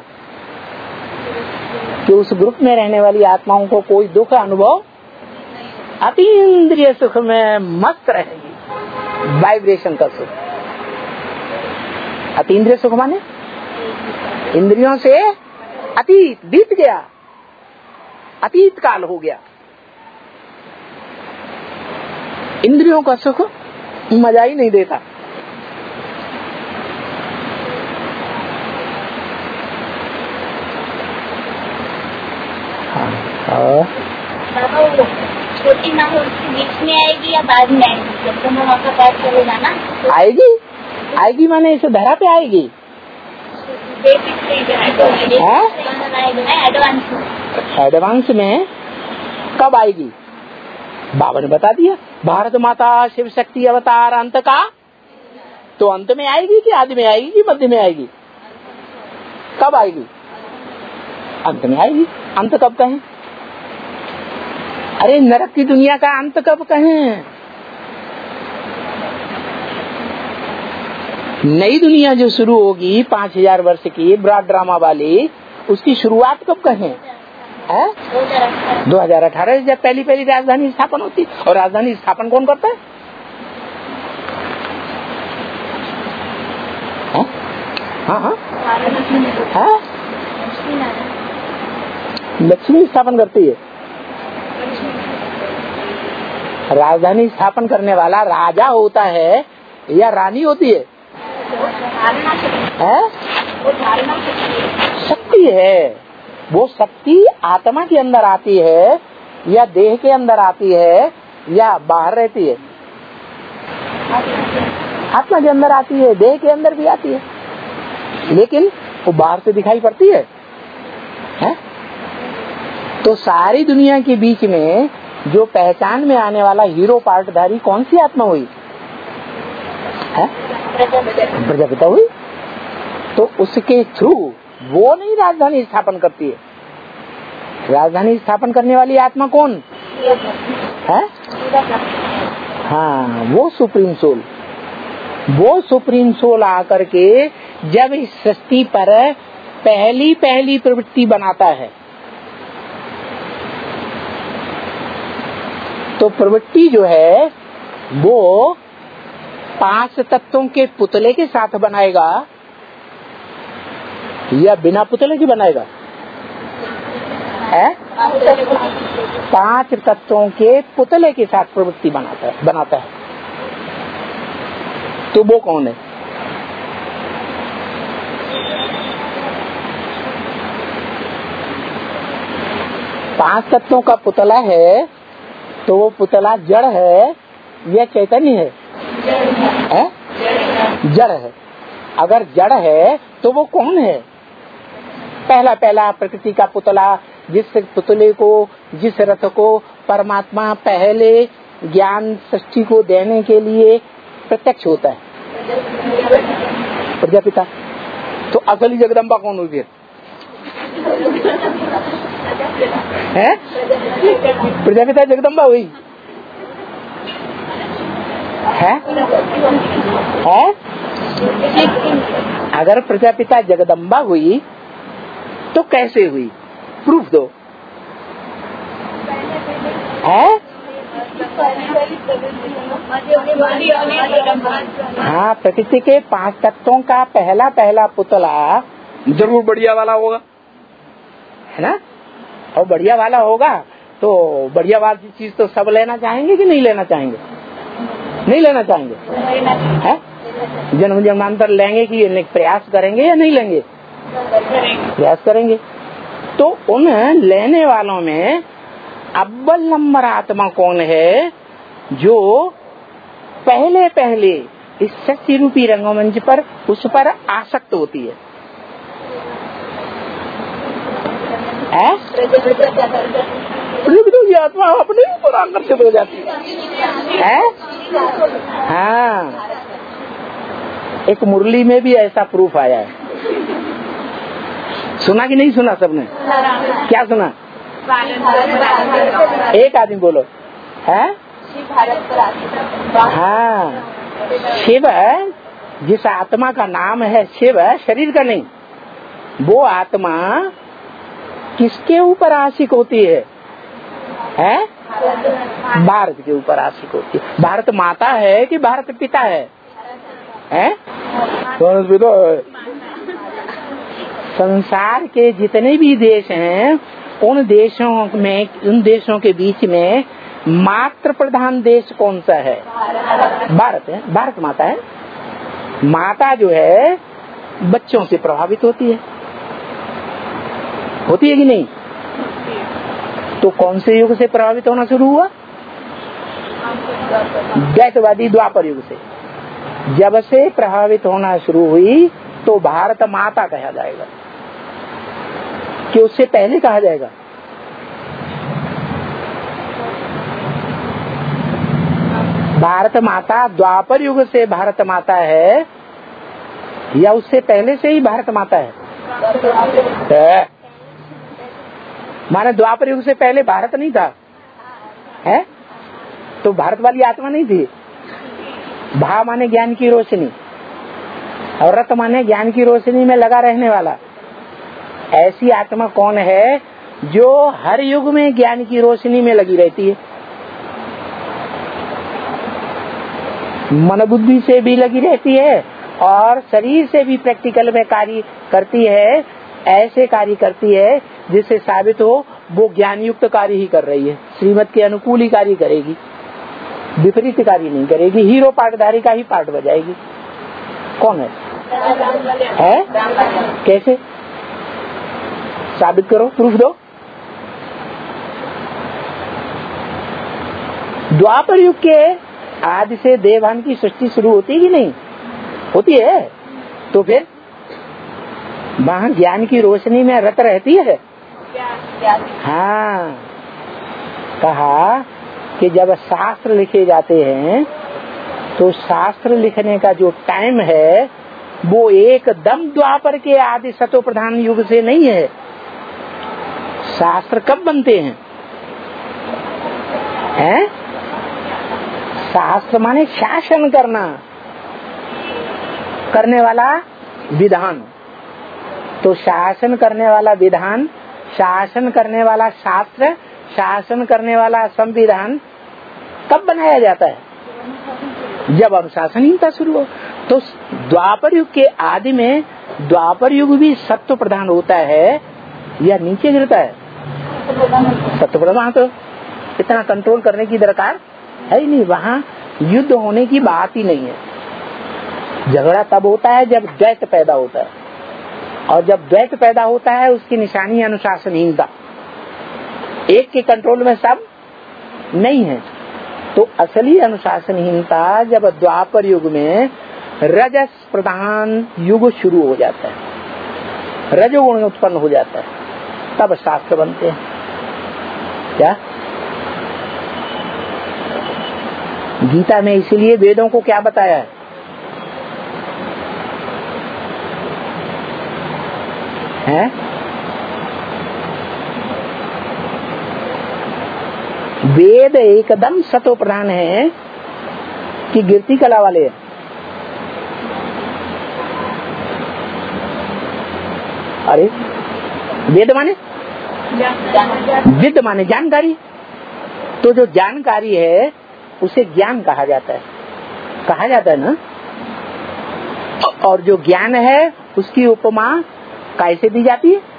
कि उस ग्रुप में रहने वाली आत्माओं को कोई दुख अनुभव, अतीन्द्रिय सुख में मस्त रहेगी, वाइब्रेशन का सुख। अतीन्द्रिय सुख माने इंद्रियों से अतीत, बीत गया, अतीत काल हो गया। इंद्रियों का सुख मजा ही नहीं देता। छोटी ना हो उसके बीच में आएगी या बाद में आएगी? जब तुम वहाँ का पाठ करेगा ना तो आएगी। आएगी माने इस धरा पे आएगी। एडवांस में कब आएगी? बाबा ने बता दिया, भारत माता शिव शक्ति अवतार अंत का। तो अंत में आएगी कि आदि में आएगी कि मध्य में आएगी? कब आएगी? अंत में आएगी। अंत कब कहें? अरे नरक की दुनिया का अंत कब कहें? नई दुनिया जो शुरू होगी 5000 वर्ष की ब्रॉड ड्रामा वाली, उसकी शुरुआत कब कहें? 2018 जब पहली राजधानी स्थापन होती। और राजधानी स्थापन कौन करता है? हाँ, लक्ष्मी स्थापन करती है। राजधानी स्थापन करने वाला राजा होता है या रानी होती है? शक्ति है। वो शक्ति आत्मा के अंदर आती है या देह के अंदर आती है या बाहर रहती है? आत्मा के अंदर आती है, देह के अंदर भी आती है, लेकिन वो बाहर से दिखाई पड़ती है? तो सारी दुनिया के बीच में जो पहचान में आने वाला हीरो पार्टधारी कौन सी आत्मा हुई? प्रजापिता हुई। तो उसके थ्रू वो नहीं राजधानी स्थापन करती है। राजधानी स्थापन करने वाली आत्मा कौन है? हाँ, वो सुप्रीम सोल। वो सुप्रीम सोल आकर के जब इस सृष्टि पर पहली प्रवृत्ति बनाता है, तो प्रवृत्ति जो है वो 5 तत्वों के पुतले के साथ बनाएगा या बिना पुतले के बनाएगा? 5 तत्वों के पुतले के साथ प्रवृत्ति बनाता है। तो वो कौन है? पांच तत्वों का पुतला है, तो वो पुतला जड़ है या चैतन्य है? जड़ है। अगर जड़ है तो वो कौन है? पहला प्रकृति का पुतला, जिस पुतले को, जिस रथ को परमात्मा पहले ज्ञान सृष्टि को देने के लिए प्रत्यक्ष होता है, प्रजापिता। तो असली जगदम्बा कौन हुई फिर? है? प्रजापिता जगदम्बा हुई है? अगर प्रजापिता जगदम्बा हुई तो कैसे हुई? प्रूफ दो। है? हाँ, प्रकृति के 5 तत्वों का पहला पुतला जरूर बढ़िया वाला होगा, है ना? और बढ़िया वाला होगा तो बढ़िया वाली चीज तो सब लेना चाहेंगे कि नहीं लेना चाहेंगे? नहीं लेना चाहेंगे, है? जन्म जन्मांतर लेंगे कि प्रयास करेंगे या नहीं लेंगे? प्रयास करेंगे। तो उन लेने वालों में अव्वल नंबर आत्मा कौन है जो पहले इस शक्ति रूपी रंगमंच पर उस पर आसक्त होती है? ये आत्मा अपने ऊपर आकर्षित हो जाती है। हाँ, एक मुरली में भी ऐसा प्रूफ आया है। सुना कि नहीं सुना सबने? क्या सुना? एक आदमी बोलो। है? हाँ, शिव जिस आत्मा का नाम है शिव, शरीर का नहीं, वो आत्मा किसके ऊपर आशिक होती है? भारत के ऊपर आशिक होती है। भारत माता है कि भारत पिता है? भारत पिता है। संसार के जितने भी देश हैं उन देशों के बीच में मातृ प्रधान देश कौन सा है? भारत है। भारत माता है। माता जो है बच्चों से प्रभावित होती है कि नहीं? तो कौन से युग से प्रभावित होना शुरू हुआ? द्वैतवादी द्वापर युग से। जब से प्रभावित होना शुरू हुई तो भारत माता कहा जाएगा कि उससे पहले कहा जाएगा? भारत माता द्वापर युग से भारत माता है या उससे पहले से ही भारत माता है? माने द्वापर युग से पहले भारत नहीं था, है? तो भारत वाली आत्मा नहीं थी। भा माने ज्ञान की रोशनी और रत माने ज्ञान की रोशनी में लगा रहने वाला। ऐसी आत्मा कौन है जो हर युग में ज्ञान की रोशनी में लगी रहती है? मन बुद्धि से भी लगी रहती है और शरीर से भी प्रैक्टिकल में कार्य करती है। ऐसे कार्य करती है जिससे साबित हो वो ज्ञान युक्त कार्य ही कर रही है। श्रीमत के अनुकूल ही कार्य करेगी, विपरीत कार्य नहीं करेगी। हीरो पार्टधारी का ही पार्ट बजाएगी। कौन है? कैसे साबित करो, प्रूफ दो। द्वापर युग के आदि से देवभान की सृष्टि शुरू होती है कि नहीं होती है? तो फिर वहाँ ज्ञान की रोशनी में रत रहती है। हाँ, कहा कि जब शास्त्र लिखे जाते हैं तो शास्त्र लिखने का जो टाइम है वो एकदम द्वापर के आदि सतो प्रधान युग से नहीं है। शास्त्र कब बनते हैं? शास्त्र माने शासन करने वाला विधान। तो शासन करने वाला विधान, शासन करने वाला शास्त्र, शासन करने वाला संविधान कब बनाया जाता है? जब अनुशासनहीनता शुरू हो। तो द्वापर युग के आदि में द्वापर युग भी सत्व प्रधान होता है या नीचे गिरता है? सत्व प्रधान। तो इतना कंट्रोल करने की दरकार है ही नहीं। वहाँ युद्ध होने की बात ही नहीं है। झगड़ा तब होता है जब द्वैत पैदा होता है, और जब द्वैत पैदा होता है उसकी निशानी अनुशासनहीनता। एक के कंट्रोल में सब नहीं है। तो असली अनुशासनहीनता जब द्वापर युग में रजस प्रधान युग शुरू हो जाता है, रजोगुण उत्पन्न हो जाता है, तब शास्त्र बनते हैं। क्या गीता में इसीलिए वेदों को क्या बताया है? वेद एकदम सतो प्रधान है कि गिरती कला वाले है? अरे वेद माने विद माने जानकारी। तो तो जो जानकारी है उसे ज्ञान कहा जाता है ना। और जो ज्ञान है उसकी उपमा कैसे दी जाती है?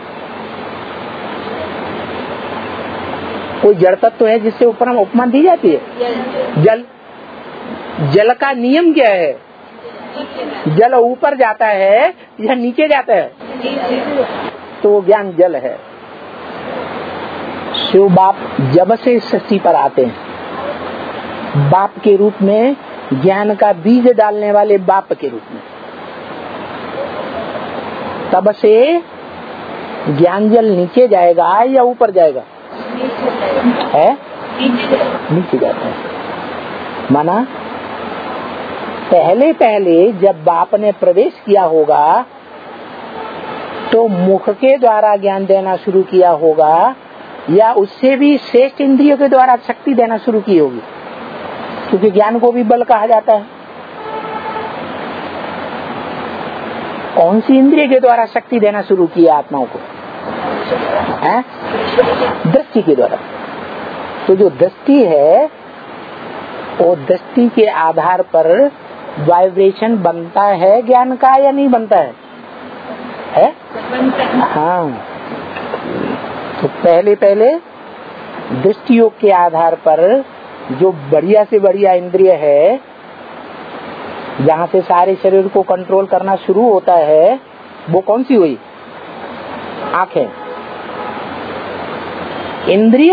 कोई जड़ तत्व है जिससे उपमा दी जाती है? जल का नियम क्या है? जल ऊपर जाता है या नीचे जाता है? तो वो ज्ञान जल है। शिव बाप जब से सृष्टि पर आते हैं, बाप के रूप में, ज्ञान का बीज डालने वाले बाप के रूप में, तब से ज्ञान जल नीचे जाएगा या ऊपर जाएगा? है नीचे जाता है। माना पहले जब बाप ने प्रवेश किया होगा तो मुख के द्वारा ज्ञान देना शुरू किया होगा या उससे भी श्रेष्ठ इंद्रियों के द्वारा शक्ति देना शुरू की होगी, क्योंकि ज्ञान को भी बल कहा जाता है। कौन सी इंद्रिय के द्वारा शक्ति देना शुरू किया आत्माओं को? है दृष्टि के द्वारा। तो जो दृष्टि है वो दृष्टि के आधार पर वाइब्रेशन बनता है ज्ञान का या नहीं बनता है? हाँ। तो पहले दृष्टि योग के आधार पर जो बढ़िया से बढ़िया इंद्रिय है, जहाँ से सारे शरीर को कंट्रोल करना शुरू होता है, वो कौन सी हुई? आंखें। इंद्रिय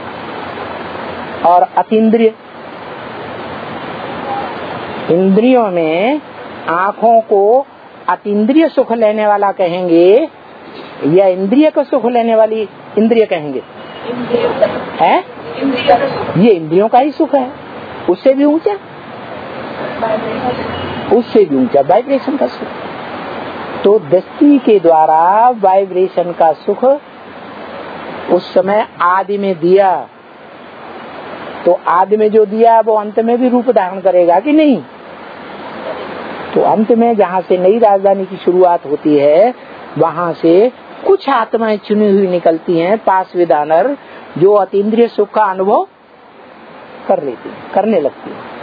और अतीन्द्रिय। इंद्रियों में आंखों को अतीन्द्रिय सुख लेने वाला कहेंगे या इंद्रिय को सुख लेने वाली इंद्रिय कहेंगे? है ये इंद्रियों का ही सुख है, उससे भी ऊंचा वाइब्रेशन का सुख। तो दृष्टि के द्वारा वाइब्रेशन का सुख उस समय आदि में दिया, तो आदि में जो दिया वो अंत में भी रूप धारण करेगा कि नहीं? तो अंत में जहाँ से नई राजधानी की शुरुआत होती है, वहाँ से कुछ आत्माएं चुनी हुई निकलती हैं, पास विदानर, जो अतीन्द्रिय सुख का अनुभव करने लगती है।